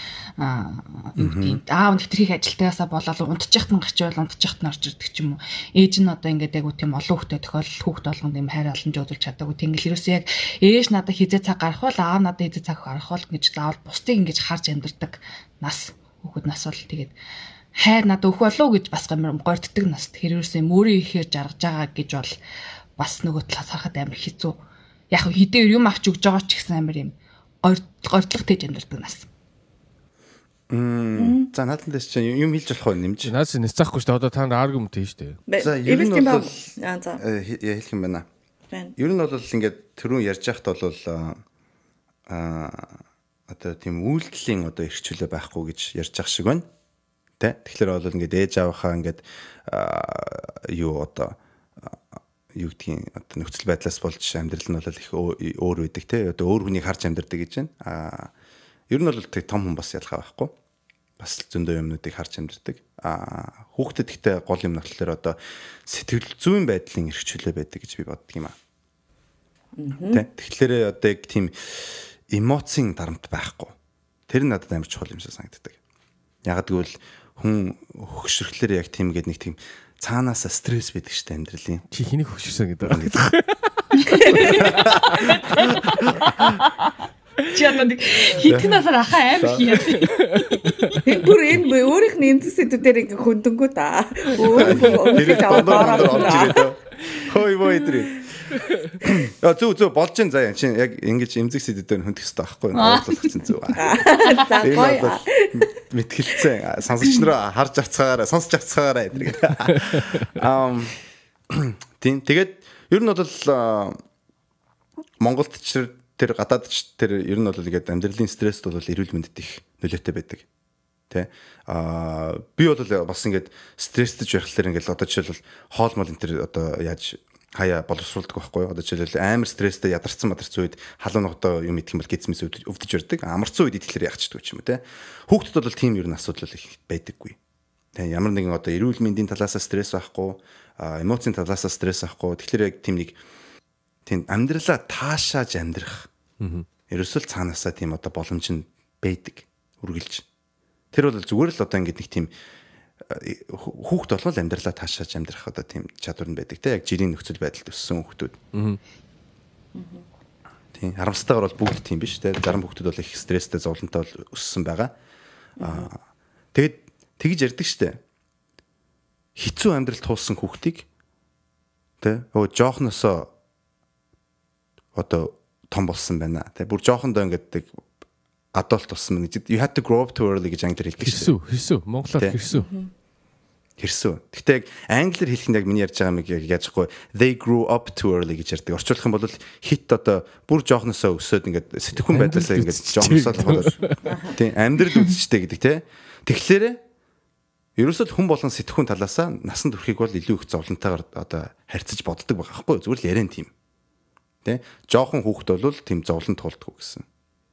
юу гэдэг аав нь хитгэх ажилтайгаасаа болоод унтчихт нь гарч байвал унтчихт нь орж ирдэг ч юм уу. Ээж нь одоо ингээд айгу тийм олон хүүхдээ тохиолдол хүүхд болгонд юм хайр халамж үзүүлж чадаагүй. Тэнгэл ерөөсөө яг ээж надад хизээ цаг гарах бол аав надад хизээ цаг гарах бол гэж заавал бусдыг ингэж харж амьдардаг нас. Хүүхэд нас бол тэгээд хайр надад өөх болов гэж бас гомор горддаг нас. Тэр ерөөсөө мөрөө ихээр жаргаж байгаа гэж бол бас нөгөө талаас харахад амар хэцүү. Яг хэдээр юм авч өгж байгаа ч гэсэн амар юм гордлох тэж амьдардаг нас. Мм за надад дэс чинь юм хэлж болох уу нэмж. Наас нэцэхгүй шүү дээ. Одоо та нар аргумент хийж дээ. За ер нь бол аа за хэлэх юм байна. Ер нь бол ингээд түрүүн ярьж байхад бол аа одоо тийм үйлдэлийн одоо эрхчлөө байхгүй гэж ярьж байгаа шиг байна. Тэ? Тэгэхээр бол ингээд ээж авахаа ингээд юу одоо юу гэдгийг одоо нөхцөл байдлаас болж амьдрал нь бол их өөр үүдэг те. Одоо өөр хүнийг харж амьдрдаг гэж байна. Аа ер нь бол тэг том хүн бас ялгаа байхгүй. бас зөндөө юмнуудыг харж амьдэрдэг. Аа хүүхдэд ихтэй гол юм болохоор одоо сэтгэл зүйн байдлын эрхчлөө байдаг гэж би боддог юм аа. Тэ. Тэгэхээр одоо яг тийм эмоцийн дарамт байхгүй. Тэр нь надад амар чухал юм шиг санагддаг. Яг гэвэл хүн хөгшрөхлөөр яг тийм гээд нэг тийм цаанаасаа стресс байдаг шүү дээ амьдралын. Чи хэнийг хөгшөрсөн гэдэг байна гэдэг. Чи одоо нэг хитнасаар ахаа амар хийе. Бүр энэ өөрийнх нь эмзэг сэдвүүдээр ингээ хөндөнгөө та. Өөр хой бой дэрэ. А зүг зүг болж ин заяа чи яг ингэж эмзэг сэдвээр хөндөх хэрэгтэй байхгүй уурлах чинь зүг. За гоё. Мэтгэлцэн сонсогч нараа харж авцгаараа сонсож авцгаараа гэдэг. Ам тийм тэгээд ер нь бол Монголд ч тэр гадаад ч тэр ер нь бол ингээд амьдралын стресст бол эрүүл мэндэд их нөлөөтэй байдаг. Тэ а би бол бас ингээд стресстэй байхлаар ингээд одоо жишээлбэл хоол мол энэ тэр одоо яаж хаяа боловсруулдаг байхгүй одоо жишээлбэл амар стресстэй ядарсан мадарсан үед халуун ногдоо юм идэх юм бол гизмэс өвдөж өрдөг амарсан үед идэхлээр ягчдаг юм те хүүхдүүд бол тийм ер нь асуудал их байдаггүй те ямар нэгэн одоо эрүүл мэндийн талаас стресс байхгүй эмоцийн талаас стресс байхгүй тэгэхээр яг тийм нэг тийм амьдралаа таашааж амьдрах ерөөсөө цаанаасаа тийм одоо боломж нь байдаг үргэлж тэр бол зүгээр л одоо ингээд нэг тийм хүүхд болвол амьдралаа таашааж амьдрах одоо тийм чадвар нь байдаг те яг жирийн нөхцөл байдалд өссөн хүүхдүүд. Аа. Тийм харамсалтайгаар бол бүгд тийм биш те зарим хүүхдүүд бол их стресстэй зовлонтой бол өссөн байгаа. Аа. Тэгэд тэгж ярьдаг штэ. Хэцүү амьдрал туулсан хүүхдийг те өө жоохносоо одоо том болсон байна те бүр жоохондоо ингээд адулт болсон мэн you have to grow up too early гэж англиар хэлдэг шүү. Хэрсүү, хэрсүү. Монголоор хэрсүү. Хэрсүү. Гэхдээ яг англиар хэлэх нь яг миний ярьж байгаа юм яг яажхгүй they grew up too early гэж ярьдаг. Орчуулах юм бол хит одоо бүр жоохносоо өсөөд ингээд сэтгэхүйн байдлаасаа ингээд жоохносоо болоод тийм амьдрал үзчихтэй гэдэг те. Тэгэхээр ерөөсөө хүн болгон сэтгэхүйн талаасаа насан туршийг бол илүү их зовлонтойгоор одоо харьцаж боддог байгаа байхгүй зүгээр л яриан тийм. Тэ. Жохон хүүхд бол тийм зовлон туулдаг гэсэн.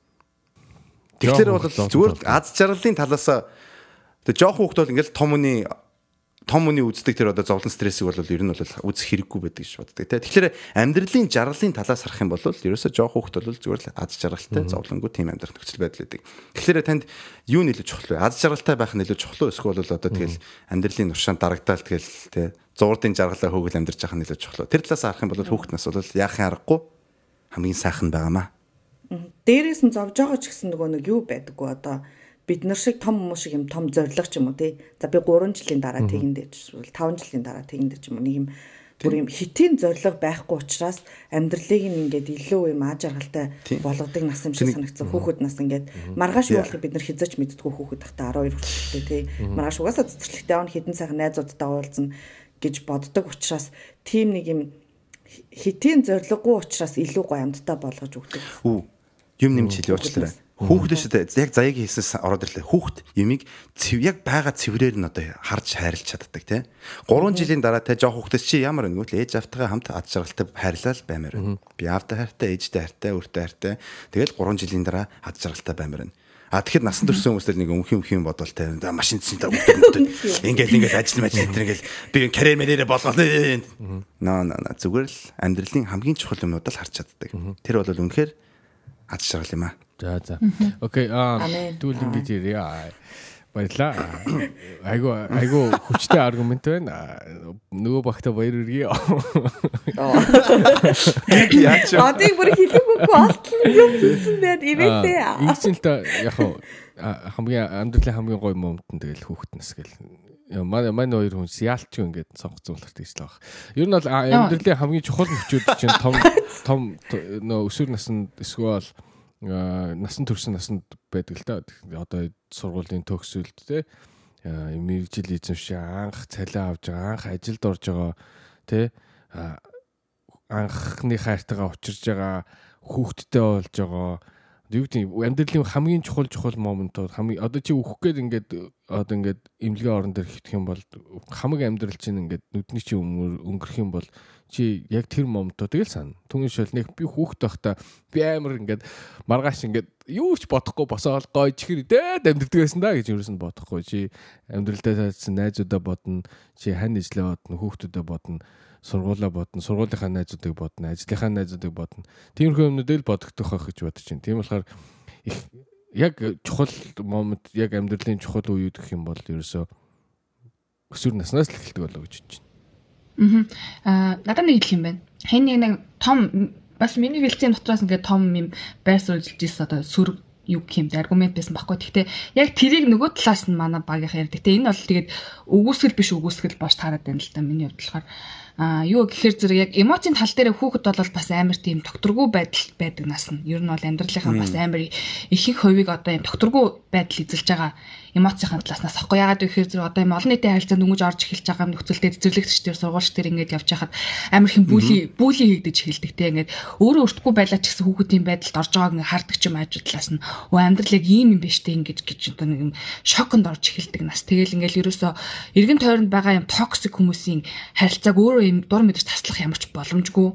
Тэгэхээр бол зүгээр аз жаргалын талаас тэг жоохон хүүхд бол ингээл том үний том үний үздэг тэр одоо зовлон стрессийг бол ер нь бол үзэх хэрэггүй байдаг гэж боддог тий. Тэгэхээр амьдралын жаргалын талаас харах юм бол ерөөсөө жоохон хүүхд бол зүгээр л аз жаргалтай зовлонгүй тийм амьдрах нөхцөл байдал байдаг. Тэгэхээр танд юу нэлээд чухал вэ? Аз жаргалтай байх нь нэлээд чухал эсвэл бол одоо тэгэл амьдралын уршаанд дарагдаал тэгэл тий зурдын жаргалаа хөөгөл амьдарч байгаа нь нэлээд чухал. Тэр талаас харах юм бол хүүхд нас бол яахын аргагүй хамгийн сайхан байгаамаа. Дээрээс нь зовж байгаа ч гэсэн нөгөө нэг юу байдаггүй одоо бид нар шиг том хүмүүс шиг юм том зориг ч юм уу тий. За би гурван жилийн дараа тэгэндээ ч эсвэл таван жилийн дараа тэгэндээ ч юм уу нэг юм бүр юм хитийн зориг байхгүй учраас амьдралыг нь ингээд илүү юм аа жаргалтай болгодог нас юм шиг санагдсан хүүхэд нас ингээд маргааш уулахыг бид нар хизээч мэддэггүй хүүхэд тахта арван хоёр хүртэлтэй тий. Маргааш угаасаа цэцэрлэгтэй авах хідэн сайхан найзуудтай уулзна гэж боддог учраас тийм нэг юм хитийн зориггүй учраас илүү гоё амьдтай болгож өгдөг. Үу юм нэмж хэлээ уучлаарай. Хүүхдээс яг заяаг хийснээс ороод ирлээ. Хүүхд юмыг цэв яг байгаа цэврээр нь одоо харж хайрлж чаддаг тий. гурван жилийн дараа та жоох хүүхдээс чи ямар нэг үл ээж автайгаа хамт аз жаргалтай хайрлал баймаар байна. Би аавтай хайртай, ээжтэй хайртай, өөртөө хайртай. Тэгэл гурван жилийн дараа аз жаргалтай баймаар байна. А тэгэхээр насан турш хүмүүстэй нэг өмх юм хэм бодвол те машин цэнтэй бүгд ингээд ингээд ажил мэж энэ ингээд би карьер мэрээрээ болгоно. Ноо ноо зүгээр л амьдралын хамгийн чухал юмнууд л харж чаддаг. Тэр бол үнэхээр аз жаргал юм аа. За за. Окей аа тэгвэл ингэж ярья. Баярлаа. Айгу айгу хүчтэй аргумент байна. Нөгөө багтаа баяр үргэе. Яач. Одыг бүр хэлэхгүй болтол юм хийсэн байд ивэтэй. Игчэлтэй яг хамгийн амьдралын хамгийн гоё моментэн тэгэл хүүхднээс гэл. Манай манай хоёр хүн яалч ингээд сонгоцуулахт гэж л баг. Ер нь бол амьдралын хамгийн чухал мөчүүд чинь том том нөө өсвөр наснд эсвэл насан турш насанд байдаг л да. Одоо сургуулийн төгсөлд те мэрэгжил эзэмшээ анх цалиа авж байгаа, анх ажилд орж байгаа те анхны хайртайгаа учирж байгаа, хүүхэдтэй болж байгаа. Юу гэдэг амьдралын хамгийн чухал чухал моментууд хамгийн одоо чи өөх гээд ингээд одоо ингээд эмнэлгийн орон дээр хитэх юм бол хамаг амьдрал чинь ингээд нүдний чинь өнгөрөх юм бол чи яг тэр моментоо тэгэл сан. Түнш шил нэг би хүүхэд байхдаа би амар ингээд маргааш ингээд юу ч бодохгүй босоол гой чихэр дээд амьдрдаг байсан да гэж юусэн бодохгүй. Чи амьдралдаа цаасан найзуудаа бодно, чи хань ижлээ бодно, хүүхдүүдэд бодно, сургуулаа бодно, сургуулийнхаа найзуудыг бодно, ажлынхаа найзуудыг бодно. Тиймэрхүү юмнуудыг л бодогдох байх гэж бодож байна. Тийм болохоор их яг чухал момент, яг амьдралын чухал үе гэх юм бол ерөөсөө өсвөр наснаас л эхэлдэг болоо гэж бодож байна. Аа, надад нэг хэлэх юм байна. Хэн нэг нэг том бас миний хэлцийн дотроос ингээд том юм байр суурьж ирсэн одоо сүр юу гэх юм аргумент байсан байхгүй. Гэхдээ яг тэрийг нөгөө талаас нь манай багийнхан ярьдаг. Тэ энэ бол тэгээд өгөөсгөл биш өгөөсгөл бооч таарад байна л да миний хувьд болохоор. Аа юу гэхээр зэрэг яг эмоцийн тал дээр хүүхэд бол бас амар тийм докторгүй байдал байдаг нас нь. Ер нь бол амьдралынхаа бас амар ихэнх хувийг одоо юм докторгүй байдал эзэлж байгаа эмоцийн таласнаас ахгүй. Ягаад гэхээр зэрэг одоо юм олон нийтийн харилцаанд дөнгөж орж эхэлж байгаа юм нөхцөлтэй цэцэрлэгч дээр сургуульч дээр ингээд явж хахад амар их бүли бүли хийгдэж эхэлдэг те ингээд өөрөө өртөхгүй байлаа ч гэсэн хүүхдийн байдалд орж байгааг ингээд хардаг ч юм аажуу талаас нь өө амьдрал яг ийм юм биш те ингээд гэж одоо нэг юм шоконд орж эхэлдэг нас. Тэгэл ингээд ерөөсөө эргэн тойронд байгаа юм токсик хүмүүсийн харилцааг өөрөө юм дур мэдэрч таслах ямар ч боломжгүй.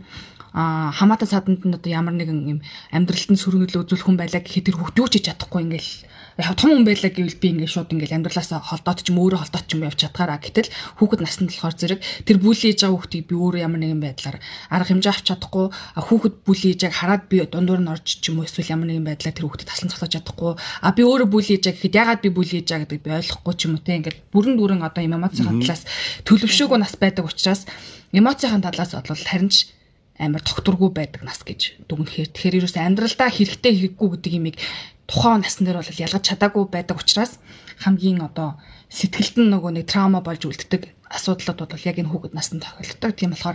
А хамаатан саданд нь одоо ямар нэгэн юм амьдралтын сөргөнөлөө үзүүлэх хүн байлаа гэхэд тэр хүүхд юу ч хийж чадахгүй ингээл яг том хүн байлаа гэвэл би ингээл шууд ингээл амьдралаасаа холдоод ч юм өөрөө холдоод ч юм явж чадхаараа гэтэл хүүхэд насанд болохоор зэрэг тэр бүли хийж байгаа хүүхдийг би өөрөө ямар нэгэн байдлаар арга хэмжээ авч чадахгүй хүүхэд бүли хийж байгааг хараад би дундуур нь орж ч юм уу эсвэл ямар нэгэн байдлаар тэр хүүхдэд таслан цогцож чадахгүй а би өөрөө бүли хийж байгаа гэхэд ягаад би бүли хийж байгаа гэдгийг би ойлгохгүй ч юм уу те ингээд бүрэн дүүрэн одоо юм эмоцийн талаас төлөвшөөгүй нас байдаг учраас эмоцийн талаас бол харин ч амар докторгүй байдаг нас гэж дүгнэхээр тэгэхээр ерөөс амьдралдаа хэрэгтэй хэрэггүй гэдэг юмыг тухайн насн дээр бол ялгаж чадаагүй байдаг учраас хамгийн одоо сэтгэлд нь нөгөө нэг траума болж үлддэг асуудлууд бол яг энэ хүүхэд наснд тохиолддог. Тийм болохоор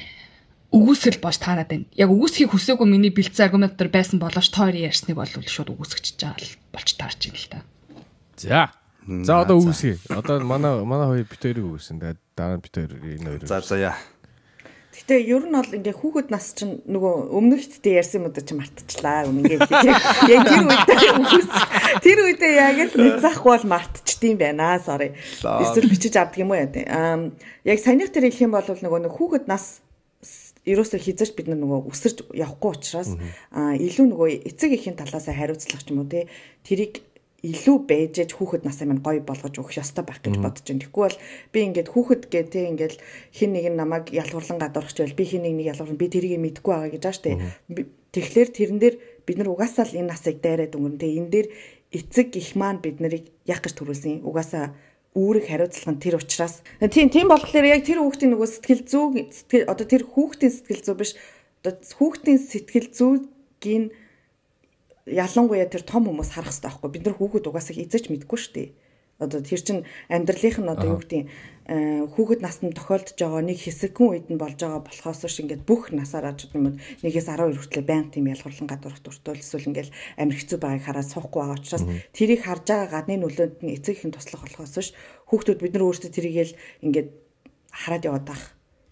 үгүйсгэл бооч таарад байна. Яг үгүйсхийг хүсээгүй миний бэлдсэн аргумент дээр байсан болооч тойр ярьсныг бол шууд үгүйсгэж байгаа болж таарч байна л да. За. За одоо үгүйсгий. Одоо манай манай хоёр бит хоёрыг үгүйсэн. Тэгээд дараа нь бит хоёр энэ хоёр. За за яа. Гэтэ ер нь бол ингээ хүүхэд нас чинь нөгөө өмнөхдөө ярьсан юм уу чи мартчихлаа. Ингээ яг тэр үедээ тэр үедээ яг л мэдсахгүй бол мартчихдээ байна. Sorry. Эсвэл бичиж авдаг юм уу яа. Аа яг саяных тэр хэлэх юм бол нөгөө нэг хүүхэд нас ерөөсөө хизэж бид нөгөө өсөрж явахгүй учраас аа илүү нөгөө эцэг эхийн талаас хариуцлах ч юм уу те тэрийг илүү бэжэж хүүхэд насаа минь гоё болгож өгөх ёстой байх гэж бодож байна. Тэгэхгүй бол би ингээд хүүхэд гээ те ингээд хин нэг нь намайг ялгуурлан гадуурхч байл би хин нэг нэг ялгуурн би тэрийг мэдэхгүй байгаа гэж ааш те. Тэгэхээр тэрэн дээр бид нар угаасаа л энэ насыг дайраад өнгөрн те энэ дээр эцэг их маань бид нарыг яг гэж төрүүлсэн. Угаасаа үүрэг хариуцлага нь тэр учраас тийм тийм болохоор яг тэр хүүхдийн нөгөө сэтгэл зүйг сэтгэл одоо тэр хүүхдийн сэтгэл зүй биш одоо хүүхдийн сэтгэл зүйгийн ялангуяа тэр том хүмүүс харах хэрэгтэй байхгүй бид нар хүүхэд угаасаа эзэж мэдгүй шүү дээ. Одоо тэр чин амьдралынх нь одоо юу гэдэг хүүхэд наснд тохиолдож байгаа нэг хэсэгхэн үед нь болж байгаа болохоос ш ингээд бүх насаараа ч юм уу нэгээс арван хоёр хүртэл байнга тийм ялгуурлан гадуурх дуртай эсвэл ингээд амир хэцүү байгааг хараад суухгүй байгаа учраас тэрийг харж байгаа гадны нөлөөнд нь эцэг ихэн туслах болохоос ш хүүхдүүд бид нар өөрсдөө тэрийг л ингээд хараад яваад байх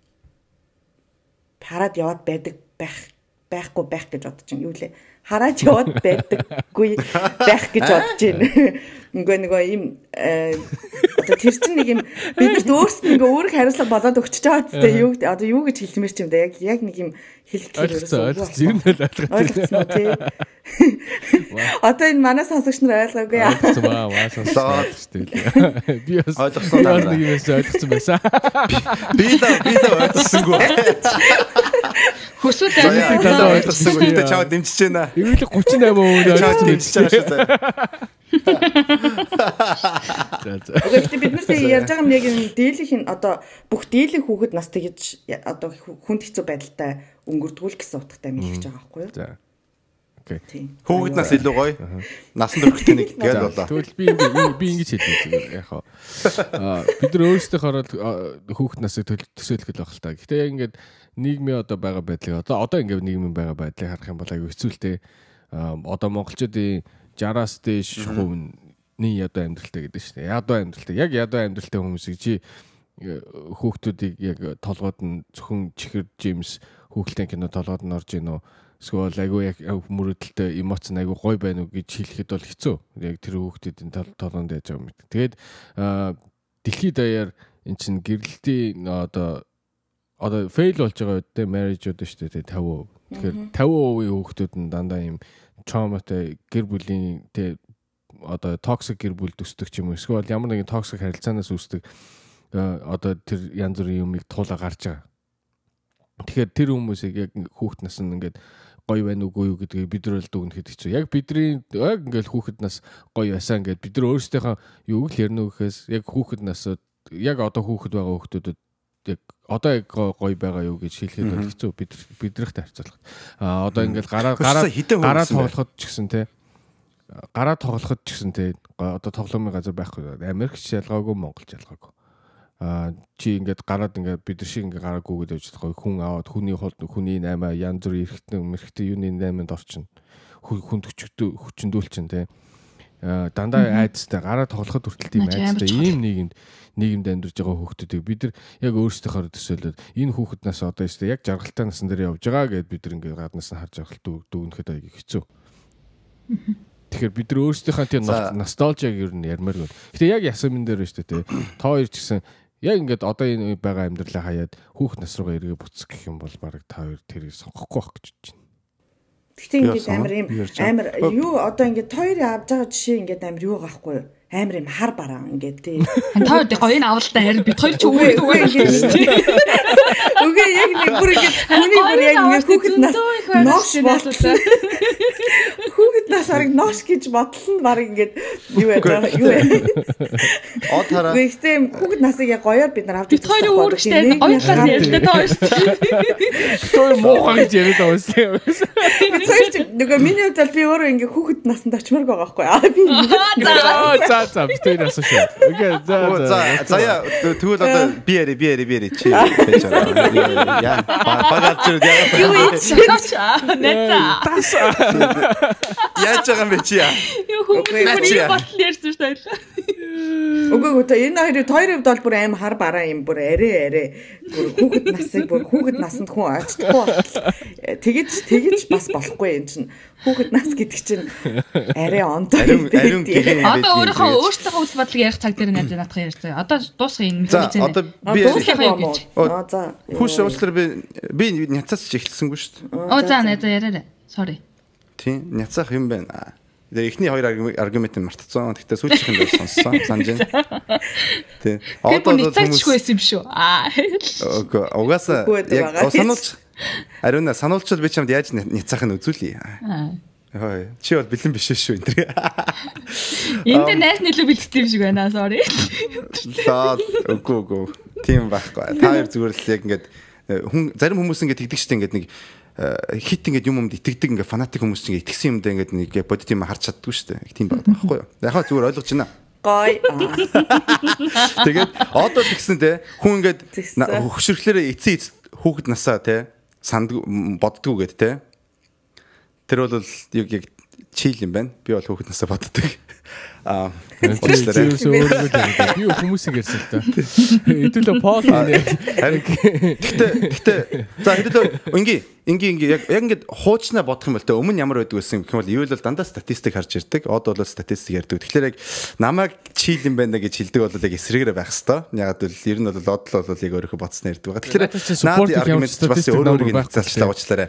хараад яваад байдаг байх байхгүй байх гэж бодож байна. Юу лээ хараад яваад байдаггүй байх гэж бодож байна. Ингээ нөгөө ийм одоо тэр чинь нэг юм биднэрт өөрсдөө ингээ өөрийг хариуцлага болоод өгч байгаа үстэй юу одоо юу гэж хэлмээр ч юм да яг яг нэг юм хэлэхээр ойлгосон ойлгосон тий. Одоо энэ манай сонсогч нар ойлгоогүй яа. Ойлгосон баа маа сонсоод шүү дээ. Би бас ойлгосон нэг юм ойлгосон байсан. Би л би л ойлгосонгүй. Хөсөд байлаа ойлгосонгүй. Тэ чамд дэмжиж байна. Эвлэг гуйч восемь percent ойлгосон дэмжиж байгаа шүү дээ. Гэхдээ бид нар тэг ярьж байгаа нь яг энэ дийлэх нь одоо бүх дийлэх хүүхэд нас тэгж одоо хүнд хэцүү байдалтай өнгөрдгүүл гэсэн утгатай юм хэлж байгаа байхгүй юу? За. Окей. Хүүхэд нас илүү гоё. Насанд өрхтэй нэг гээл болоо. Тэгвэл би би ингэж хэлээ зүгээр яг хаа. Аа бид нар өөрсдөө хараад хүүхэд насыг төсөөлөх л байх л та. Гэхдээ яг ингээд нийгмийн одоо байгаа байдлыг одоо одоо ингээд нийгмийн байгаа байдлыг харах юм бол аюу хэцүүлтэй. Аа одоо монголчуудын шестидесятаас дээш хувийн ядуу амьдралтай гэдэг шүү дээ. Ядуу амьдралтай. Яг ядуу амьдралтай хүмүүсийг чи хүүхдүүдийг яг толгойд нь зөвхөн чихэр Джеймс хүүхэлдэйн кино толгойд нь орж ийн үү? Эсвэл айгүй яг мөрөдөлтөй эмоц айгүй гоё байна уу гэж хэлэхэд бол хэцүү. Яг тэр хүүхдүүдийн толгонд яаж байгаа юм. Тэгээд дэлхийд даяар эн чин гэрэлтийн одоо одоо fail болж байгаа үедээ marriage-ууд шүү дээ фифти перцент. Тэгэхээр фифти перцент хүүхдүүд нь дандаа юм traumaтай гэр бүлийн тэ одоо toxic гэр бүл төсдөг ч юм уу. Эсвэл ямар нэгэн toxic харилцаанаас үүсдэг одоо тэр янз бүрийн юмыг туулаа гарч байгаа. Тэгэхээр тэр хүмүүсийг яг хүүхэд нас нь ингээд гоё байна уугүй юу гэдгийг бид нар л дүгнэх гэдэг чинь яг бидний яг ингээд хүүхэд нас гоё байсан гэдээ бид нар өөрсдийнхөө юуг л ярина гэхээс яг хүүхэд нас яг одоо хүүхэд байгаа хүүхдүүдэд яг одоо яг гоё байгаа юу гэж хэлэхэд хэцүү бид биднэрхтэй харьцуулахад а одоо ингээд гараа гараа гараа тоглоход ч гэсэн те гараа тоглоход ч гэсэн те одоо тоглоомын газар байхгүй Америкч ялгаагүй Монголч ялгаагүй а чи ингээд гараад ингээд бид нар шиг ингээд гараа гүгээд явж байгаа хүн аваад хүний холд хүний наймаа янз бүр эрхтэн мэрхтэн юуны найманд орчин хүн хүчтэй хүчндүүлчин те дандаа айдастай гараа тоглоход хүртэл тийм айдастай ийм нийгэмд нийгэмд амьдарч байгаа хүүхдүүдийг бид нар яг өөрсдийнхөө төсөөлөд энэ хүүхднээс одоо өстой яг жаргалтай насн дээр явж байгаа гэд бид нар ингээд гаднаас нь харж байгаа л дүгнэхэд аяг хэцүү. Тэгэхээр бид нар өөрсдийнхөө тийм носталжиг ер нь ярмаар гэнэ. Гэтэ яг ясамин дээр шүү дээ те. Та хоёр ч гэсэн яг ингээд одоо энэ байгаа амьдралаа хаяад хүүхд нас руугаа эргээ буцах гэх юм бол баг та хоёр тэрийг сонгохгүй байх гэж бодож байна. Гэтэ ингээд амар юм амар юу одоо ингээд хоёрын авж байгаа жишээ ингээд амар юу gaахгүй юу? Амар юм хар бараа ингээд тий. Та хоёр гоё н авалтай харин бид хоёр ч үгүй үгүй гэж тий. Үгүй яг нэг бүр ингээд хүний бүр яг ингээд хүүхэд нас нош бодлоо. Хүүхэд нас ариг нош гэж бодлоо нь баг ингээд юу яа юу яа. Од хараа. Гэхдээ хүүхэд насыг яг гоёор бид нар авч бид хоёрын үүрэгтэй гоё талаас ярьдаг таа шүү. Тэр муухай гэж яриад байгаа юм. Би цааш нөгөө миний хувьд бол би өөрөө ингээд хүүхэд насанд очмоор байгаа байхгүй аа би. За за битээр асууж шүү. Окей за за за яа тэгвэл одоо би яри би яри би яри чи гэж байна. Яа багаж зүр яа. Юу чаа нэта. Яаж байгаа юм бэ чи яа. Юу хүмүүс юу батл ярьсан шүү дээ. Үгүй үгүй энэ хоёрын хоёрын хувьд бол бүр аим хар бараа юм бүр арэ арэ бүр хүүхэд насыг бүр хүүхэд насанд хүн очтохгүй тэгэж тэгэж бас болохгүй юм чинь хүүхэд нас гэдэг чинь арэ онтой ариун гэх юм. Одоо өөрийнхөө өөртөө үс бодлыг ярих цаг дээр найз надад ярьсан. Одоо дуусах юм хэлээ. За одоо би аа за хүш уучлаар би би няцаас ч эхэлсэнгүй шүү дээ. Оо за найз яриарай. Sorry. Тийм няцаах юм байна. Тэгээ эхний хоёр аргументыг мартцсан. Гэхдээ сүүлчийнх нь бол сонссон. Санаж байна. Тийм. Одоо няцаагчгүй байсан юм шүү. Аа. Окей. Угаасаа яг сануулж ариуна сануулчвал би чамд яаж няцаах нь үзүүлье. Аа. Хөөе. Чи бол бэлэн биш шүү энэ төр. Энд дээр найс нэлээд бэлтгэв шиг байна. Sorry. За үгүй үгүй. Тийм байхгүй. Та хоёр зүгээр л яг ингээд хүн зарим хүмүүс ингээд тэгдэг штэ ингээд нэг хит ингээд юм юмд итгэдэг ингээд фанатик хүмүүс чинь итгэсэн юмдаа ингээд нэг бодит юм харж чаддгүй шүү дээ. Тийм байна байхгүй юу? Яг хаа зүгээр ойлгож байна. Гой. Тэгээд одоо тэгсэн те хүн ингээд хөшөрлөөрөө эцээ хүүхэд насаа те санд боддгоо гэд те. Тэр бол яг яг чийл юм байна. Би бол хүүхэд насаа боддог. Аа би хүмүүсийг ярьсан л та. Хэдүүлээ Пол Гэтэ гэтэ за хэдүүлээ инги инги инги яг яг ингээд хуучнаа бодох юм бол тэ өмнө ямар байдаг байсан гэх юм бол юу л дандаа статистик харж ирдэг. Од бол статистик ярьдаг. Тэгэхээр яг намайг чийл юм байна гэж хэлдэг бол яг эсрэгээрээ байх хэвээр. Яг л ер нь бол од л бол яг өөрийнхөө бодсноо ярьдаг байгаа. Тэгэхээр наад аргумент бас өөрөөрийг нацаалчлаа уучлаарай.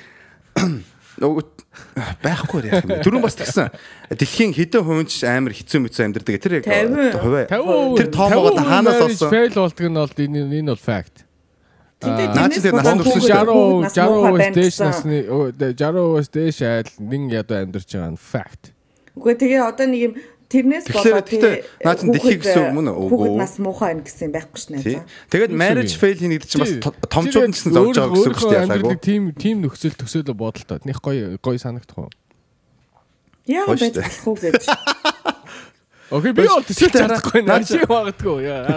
Байхгүй яах юм. Түрүүн бас тэгсэн. Дэлхийн хэдэн хувьч амар хэцүү мэцүү амьдэрдэг. Тэр яг хувь. Тэр тоомогод хаанаас олсон? Fail болтг нь бол энэ энэ бол fact. Наач тэр насанд хүрсэн шаруу шаруу дээш насны шаруу дээш айл нэг ядуу амьдарч байгаа нь fact. Үгүй тэгээ одоо нэг юм тэрнээс болоод наач дэлхийг гэсэн юм уу? Хүүхэд нас муухай байна гэсэн байхгүй ш нь. Тэгээд marriage fail хийнэ гэдэг чинь бас томчууд нь гэсэн зовж байгаа гэсэн үг шүү дээ. Тим тим нөхцөл төсөөлө бодолтой. Них гоё гоё санагдах уу? Яа байж болох уу гэж. Окей би бол төсөөлж чадахгүй наа чи магадгүй яа.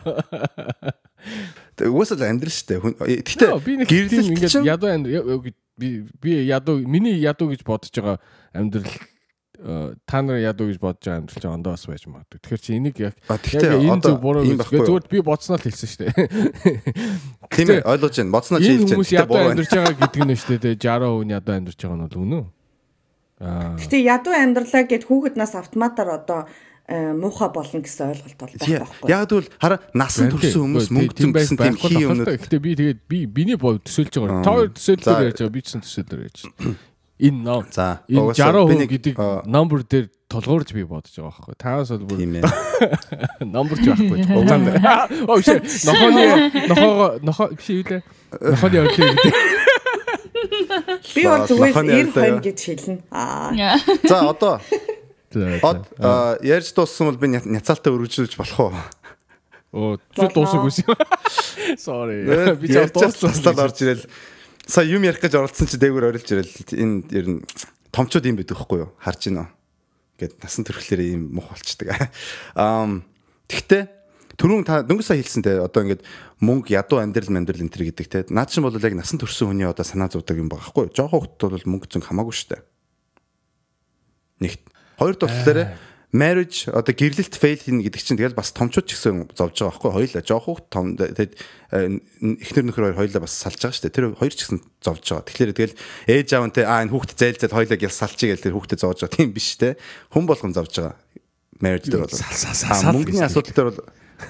Тэг уусаа амьдрал шүү дээ. Гэхдээ гэрлэл ингээд ядуу амьдрал би би ядуу миний ядуу гэж бодож байгаа амьдрал та нар ядуу гэж бодож байгаа юм чи ондоо бас байж магадгүй. Тэгэхээр чи энийг яг тэгэхээр энэ зөв буруу гэж зүгээр би бодсноо л хэлсэн шүү дээ. Тийм ээ ойлгож байна. Бодсноо чи хэлж байна. Ядуу амьдарч байгаа гэдэг нь шүү дээ. шестьдесят хувь ядуу амьдарч байгаа нь бол үнэн. Аа. Гэтэ ядуу амьдралаа гэд хүүхэд нас автоматар одоо муухай болно гэсэн ойлголт бол байх байхгүй. Яг тэгвэл хараа насан турсан хүмүүс мөнгө зэн гэсэн тийм хий юмнууд. Гэтэ би тэгээд би биний бов төсөөлж байгаа. Та хоёр төсөөллөөр ярьж байгаа. Би ч гэсэн төсөөллөөр ярьж байна. Энэ ном. За. Энэ шестьдесят хувь гэдэг номер дээр толгуурж би бодож байгаа байхгүй. Таас бол бүр номерч байхгүй. Оо шээ. Нохоны нохоо нохоо биш үү лээ. Нохоны ойлоо гэдэг. Би бол зүгээр эр хойно гэж хэлнэ. Аа. За одоо од ярьж дууссан бол би няцаалтаа өргөжүүлж болох уу? Оо чи дуусах үгүй. Sorry. Би ч дуустал орж ирэл. Сая юм ярих гэж оролцсон чи дээгүүр орилж ирэл. Энэ ер нь томчууд юм байдаг байхгүй юу? Харж байна уу? Гэт насан туршлаараа ийм мух болчдөг. Аа тэгтээ түрүүн та дөнгөж сая хэлсэнтэй одоо ингээд мөнгө ядуу амьдрал амьдрал энэ төр гэдэг те. Наад чинь бол яг насан турсан хүний одоо санаа зовдөг юм байгаа байхгүй юу? Жохоо хөлтөд бол мөнгө зэн хамаагүй штэ. Нэгт. Хоёрд болохоор marriage одоо гэрлэлт fail хийнэ гэдэг чинь тэгэл бас томчууд ч гэсэн зовж байгаа байхгүй хоёулаа жоох хөх том тэгэд эхнэр нөхөр хоёр хоёулаа бас салж байгаа шүү дээ тэр хоёр ч гэсэн зовж байгаа тэгэхээр тэгэл ээж аав нь те аа энэ хүүхд зайлзал хоёулаа гэл салчиг гэл тэр хүүхдэд зовж байгаа тийм биш те хүн болгон зовж байгаа marriage дээр бол мөнгөний асуудал дээр бол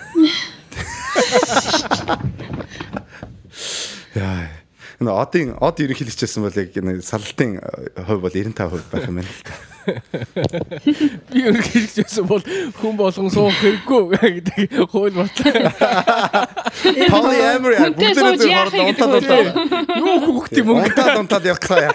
яа энэ одын од ерөнхийлөгчсэн бол яг энэ салтын хувь бол девяносто пять хувь байх юм байна л та. Би ерөнхийлөгчсэн бол хүн болгон суух хэрэггүй гэдэг хууль батлаа. Polyamory бүгд нэг хоорондоо унтаад юу хүүхдээ мөнгө унтаад унтаад явахлаа.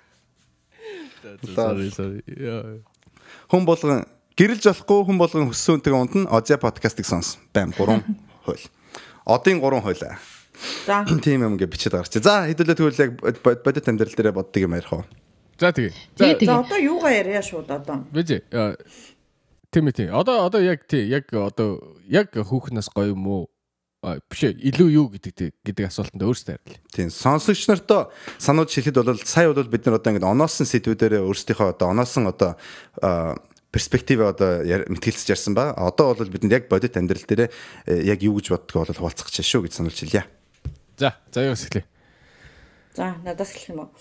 Sorry sorry. Хүн болгон гэрэлж болохгүй хүн болгон хөссөн үнтэйг унтна Озя подкастыг сонс. Бам гурван хууль. Одын гурван хууль. За. Тийм юм гээ бичээд гарч. За хэдүүлээ тэгвэл яг бодит амьдрал дээр боддог юм ярих уу? За тэгээ. За одоо юугаа ярья шууд одоо. Бэж. Тэмээ. Одоо одоо яг тий яг одоо яг хүүхнээс гоё юм уу? Биш ээ илүү юу гэдэг гэдэг асуултанд өөрсдөө хариулъя. Тийм сонсогч нартаа санууд шилхэд бол сая бол бид нар одоо ингэ оноосон сэдвүүдээр өөрсдийнхөө одоо оноосон одоо перспектив одоо мэтгэлцэж ярьсан ба. Одоо бол бидэнд яг бодит амьдрал дээр яг юу гэж боддгоо бол хуваалцах чинь шүү гэж сануулж хэлье. За, за юу хэлээ. За, надаас хэлэх юм уу?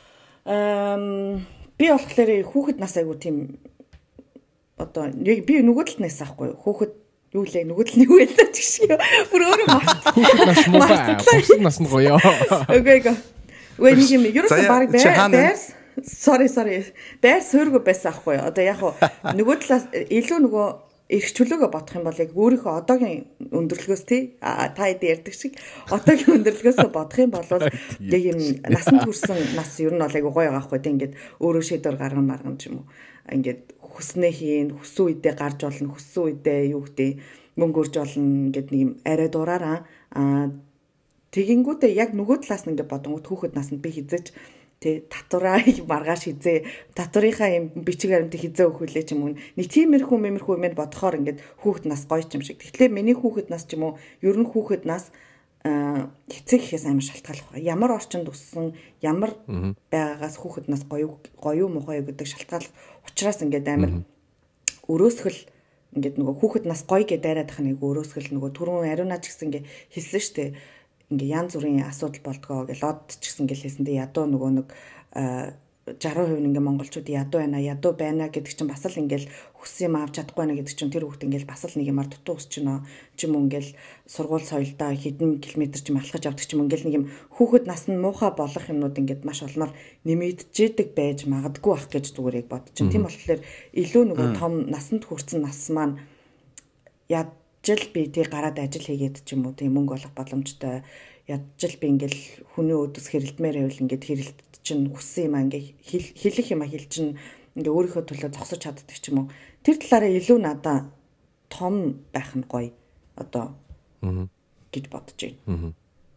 Эм би болохоор хүүхэд нас айгу тийм одоо би нөгөө талд нас аахгүй юу? Хүүхэд юу лээ нөгөө тал нь юу байлаа ч гэх шиг. Бүр өөрөө март. Хүүхэд нас муу баа. Хүүхэд нас нь гоё. Окей го. Вэ нэг юм ерөөсөө баг байр. Sorry sorry. Байр суургүй байсан аахгүй юу? Одоо яг нөгөө талаас илүү нөгөө эрх чөлөөгөө бодох юм бол яг өөрийнхөө одоогийн өндөрлөгөөс тий та хэд ярьдаг шиг одоогийн өндөрлөгөөс бодох юм бол яг юм насанд хүрсэн нас ер нь бол айгу гоё байгаа байхгүй тий ингээд өөрөө шийдвэр гарган марган ч юм уу ингээд хүснээ хийн хүссэн үедээ гарч болно хүссэн үедээ юу гэдэг мөнгө өрж болно гэдэг нэг юм арай дураараа а тэгэнгүүтээ яг нөгөө талаас нь ингээд бодонгууд хүүхэд насанд би хизэж тэ татвараа маргааш хизээ татварынхаа юм бичиг баримтыг хизээ өгүүлээ ч юм уу нэг тиймэрхүү мэмэрхүү юм бодохоор ингээд хүүхэд нас гоё ч юм шиг. Тэгэхээр миний хүүхэд нас ч юм уу ер нь хүүхэд нас эцэг ихээс амар шалтгааллах. Ямар орчинд өссөн, ямар байгаагаас хүүхэд нас гоё гоё мухай гэдэг шалтгааллах учраас ингээд амар өрөөсгөл ингээд нөгөө хүүхэд нас гоё гэдээ дайраад ах нэг өрөөсгөл нөгөө түрүүн ариунаач гэсэн ингээд хэлсэн шүү дээ. Ингээ янз бүрийн асуудал болдгоо гэж лод ч гэсэн гэлээсэндээ ядуу нөгөө нэг сixty percent ингээ монголчууд ядуу байна ядуу байна гэдэг чинь бас л ингээл хүссэн юм авч чадахгүй байна гэдэг чинь тэр хүүхд ингээл бас л нэг юмар дутуу өсч гинөө ч юм ингээл сургууль соёлдоо хэдэн километр ч юм алхаж явдаг ч юм ингээл нэг юм хүүхэд нас нь муухай болох юмнууд ингээд маш олноор нэмэгдэжээдэг байж магадгүй ах гэж зүгээр яг бодож чинь тийм болохоор илүү нөгөө том насанд хүрсэн нас маань яа жил би тий гараад ажил хийгээд ч юм уу тий мөнгө олох боломжтой ядчил би ингээл хүний өдөс хэрэлдмээр байвал ингээд хэрэлт чинь хүссэн юм аа ингээ хэлэх юм а хэл чинь ингээ өөрийнхөө төлөө зогсож чаддаг ч юм уу тэр талаараа илүү надаа том байх нь гоё одоо гэж бодож байна.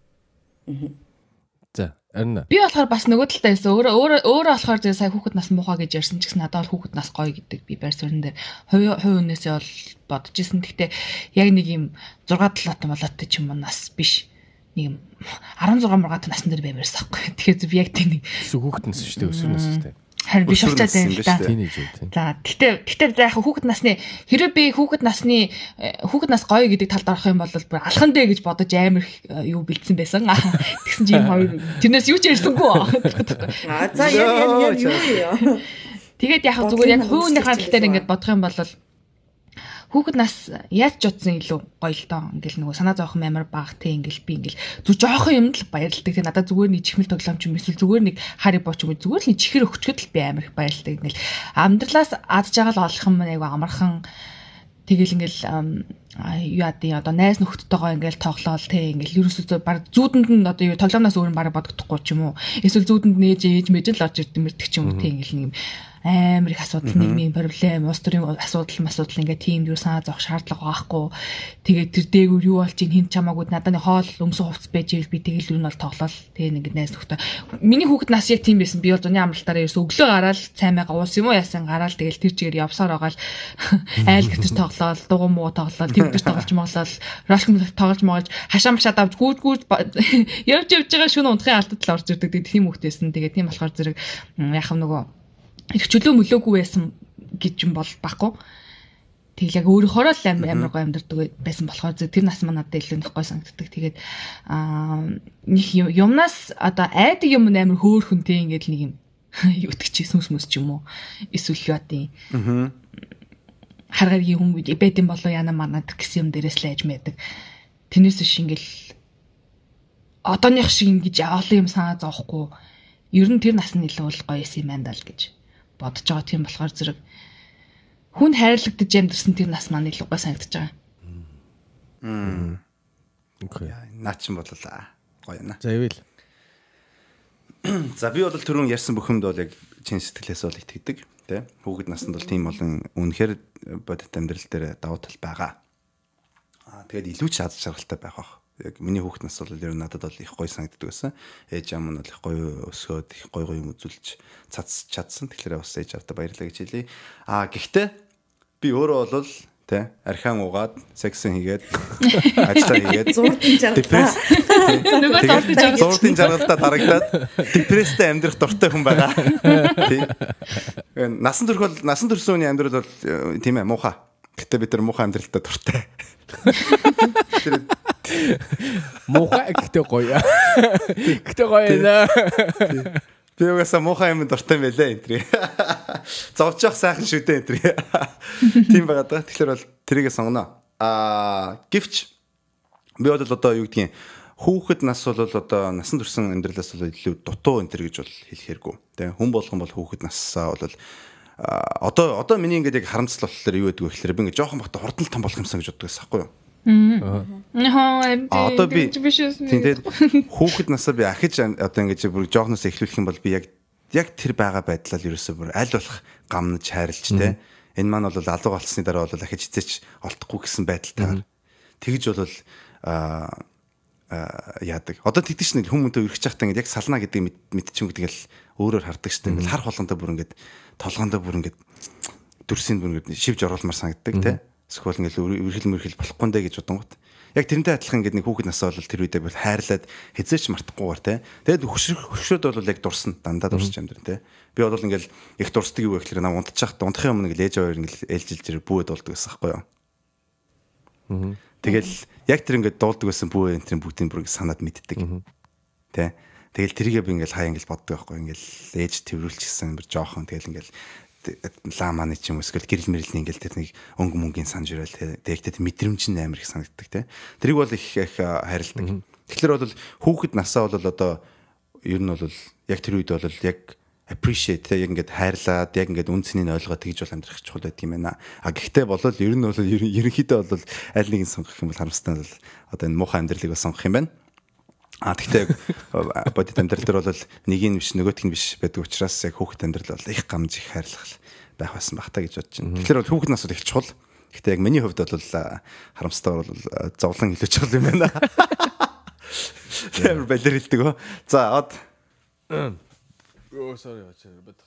За арина. Би болохоор бас нөгөө талтай байсан. Өөрөө өөрөө өөрөө болохоор зэрэг сая хүүхэд нас муухай гэж ярьсан ч гэсэн надад бол хүүхэд нас гоё гэдэг би байр суурин дээр хувь хувь өнөөсөө бол бодож исэн. Гэхдээ яг нэг юм six талаатай болоотой ч юм уу нас биш. Нэг юм sixteen мургаатай насн дээр баймаарсан байхгүй. Тэгэхээр би яг тийм нэг хүүхэд нас шүү дээ өсвөр нас шүү дээ. Харин биш болчиход байна л да. Тинейж үү. За гэтээ гэтээ за яг хүүхэд насны хэрэв би хүүхэд насны хүүхэд нас гоё гэдэг талд орох юм бол бүр алхан дээ гэж бодож амар юу бэлдсэн байсан. Тэгсэн чинь энэ хоёр тэрнээс юу ч ярьсангүй. А за яа яа юу яа. Тэгээд яг зүгээр яг хувийн хандлт дээр ингээд бодох юм бол хүүхэд нас яаж ч утсан илүү гоё л доо. Ингээл нөгөө санаа зовхон амар баг те ингээл би ингээл зүг жоохон юмд л баярлдаг. Тэг надад зүгээр нэг чихмэл тоглоомч юм эсвэл зүгээр нэг хари бооч юм зүгээр л нэг чихэр өгчөд л би амар их баярлдаг. Ингээл амьдралаас адж байгаа л олох юм айгу амархан тэгэл ингээл юу яадیں۔ Одоо найз нөхдөдтэйгоо ингээл тоглоол те ингээл ерөөсөө баг зүүдэнд нь одоо юу тоглоомноос өөр баг бодогдохгүй ч юм уу. Эсвэл зүүдэнд нээж ээж мэж л орж ирдэг мэрдэг ч юм уу те ингээл нэг амар их асуудал нийгмийн проблем, улс төрийн асуудал, асуудал ингээд тийм юу санаа зовох шаардлага байхгүй. Тэгээд тэр дээгүүр юу болж ин хин чамаагууд надад нэг хоол өмсөх хувцас байж ийл би тэгэл юу нь бол тоглоол. Тэгээд ингээд найз нөхдөд. Миний хүүхэд нас яг тийм байсан. Би бол зуны амралтаараа ерөөс өглөө гараал цаймайга уус юм уу яасан гараал тэгэл тэр чигээр явсаар байгаа л айл гэртэж тоглоол, дугуй муу тоглоол, төвдөр тоглож моглол, ролкм тоглож моглож хашаа машаа давж гүйд гүйд явж явж байгаа шөнө унтахын алдад л орж ирдэг. Тэгээд тийм хүүхдээсэн. Тэгээд тийм болохоор зэрэг яхав нөгөө их чөлөө мөлөөгүй байсан гэж юм бол баггүй. Тэгэл яг өөрөөхөө л амар гоо амьдардаг байсан болохоор тэр нас маань надад илүү их гой санагддаг. Тэгээд аа нэг юмнаас одоо айдаг юм амар хөөхөнтэй ингээд нэг юм юу гэдэг чи сүнс мэс ч юм уу эсвэл юу адیں۔ Аа. Харгаргийн хүмүүс бэдэм болоо яна манад гэсэн юм дээрээс л айж мэдэг. Тэрнээс шиг ингээл одооных шиг ингэж олон юм санаа зовхгүй. Ер нь тэр нас нь илүү бол гоё юм байна даа л гэж бодож байгаа. Тийм болохоор зэрэг хүн хайрлагдаж амьдэрсэн тэр нас маань илүү гой санагдаж байгаа. Мм. Окей. Наач юм боллоо. Гоё яана. За ивэл. За би бол түрүүн ярьсан бүх юмд бол яг чин сэтгэлээс бол итгэдэг, тий. Хүүхэд наснд бол тийм болон үнэхээр бодит амьдрал дээр давуу тал байгаа. Аа тэгээд илүү ч аз жаргалтай байх бах. Яг миний хүүхэд нас бол ер нь надад бол их гоё санагддаг байсан. Ээж аав нь бол их гоё өсгөөд их гоё гоё юм үзүүлж цац чадсан. Тэгэхээр бас ээж аавтай баярлалаа гэж хэлье. Аа гэхдээ би өөрөө бол тий архиан угаад сексэн хийгээд ажиллаа хийгээд зурдын жаргалтай. Нөгөө зурдын жаргалтай. Зурдын жаргалтай дарагдаад депресстэй амьдрах дуртай хүн байгаа. Тий. Насан турш бол насан туршийн хүний амьдрал бол тийм ээ муухай. Гэтэ бид нар муухай амьдралтай дуртай. Муухай гэхдээ гоё. Гэхдээ гоё наа. Би угаасаа муухай юм дуртай байлаа энэ тэр. Зовж явах сайхан шүү дээ энэ тэр. Тийм байгаа даа. Тэгэхээр бол тэрийгээ сонгоно. Аа, гэвч би бол одоо юу гэдгийг хүүхэд нас бол одоо насан туршсан амьдралаас бол илүү дутуу энэ тэр гэж бол хэлэх хэрэггүй. Тэ хүн болгон бол хүүхэд нассаа бол одоо одоо миний ингээд яг харамсал болохоор юу гэдэг вэ гэхээр би ингээд жоохон бахта хурдан том болох юмсан гэж боддог байсан байхгүй юу? Аа. Одоо би тэгээд хүүхэд насаа би ахиж одоо ингээд бүр жоохноос эхлүүлэх юм бол би яг яг тэр байгаа байдлаар ерөөсөө бүр аль болох гамнаж хайрлж тэ. Энэ маань бол алуу болсны дараа бол ахиж эцээч олдохгүй гэсэн байдалтай. Тэгж бол аа яадаг. Одоо тэгдэж нэг хүмүүнтэй өргөж явахдаа ингээд яг сална гэдэг мэдчихүн гэдэг л өөрөөр хардаг шүү дээ. Ингээд хар холгонтой бүр ингээд толгоондоо бүр ингээд дүрсийн бүр ингээд шивж оруулмаар санагддаг те. Эсвэл ингээд үрхэл мөрхэл болохгүй нэ гэж бодонгот. Яг тэрнтэй адилхан ингээд нэг хүүхэд насаа бол тэр үедээ бол хайрлаад хизээч мартахгүйгээр те. Тэгээд хөшрөөд бол яг дурсна дандаа дурсч амьдрын те. Би бол ингээд их дурсдаг юу гэхээр наа унтчих та унтахын өмнө ингээд ээж хоёр ингээд ээлжилж ирээ бүүэд болдог гэсэн байхгүй юу. Аа. Тэгэл яг тэр ингээд дуулдаг байсан бүү энэ тэр бүгдийн бүр ингээд санаад мэддэг. Тэ. Тэгэл тэрийгээ би ингээд хаяа ингээд боддог байхгүй ингээд ээж тэрвэрлчихсэн бүр жоохон тэгэл ингээд ламаны ч юм уу эсвэл гэрэл мэрэлний ингээд тэр нэг өнгө мөнгөний санаж ирэл тэгтээ мэдрэмж нь амар их санагддаг те. Тэрийг бол их их хайрладаг. Тэгэхээр бол хүүхэд насаа бол одоо ер нь бол яг тэр үед бол яг appreciate яг ингээд хайрлаад яг ингээд үнцнийг ойлгоод тэгж бол амьдрах чухал байдаг юм байна. А гэхдээ болол ер нь бол ерөнхийдөө бол аль нэг нь сонгох юм бол харамстай бол одоо энэ муухай амьдралыг бас сонгох юм байна. А гэхдээ бодит амьдрал дээр бол нэг нь биш нөгөөх нь биш байдаг учраас яг хүүхэд амьдрал бол их гамж их хайрлах байх байсан бах та гэж бодож байна. Тэгэхээр бол хүүхэд нас бол их чухал. Гэхдээ яг миний хувьд бол харамстай бол зовлон илүү чухал юм байна. Тэр балер хэлдэг оо. За од Оо sorry очоо бат.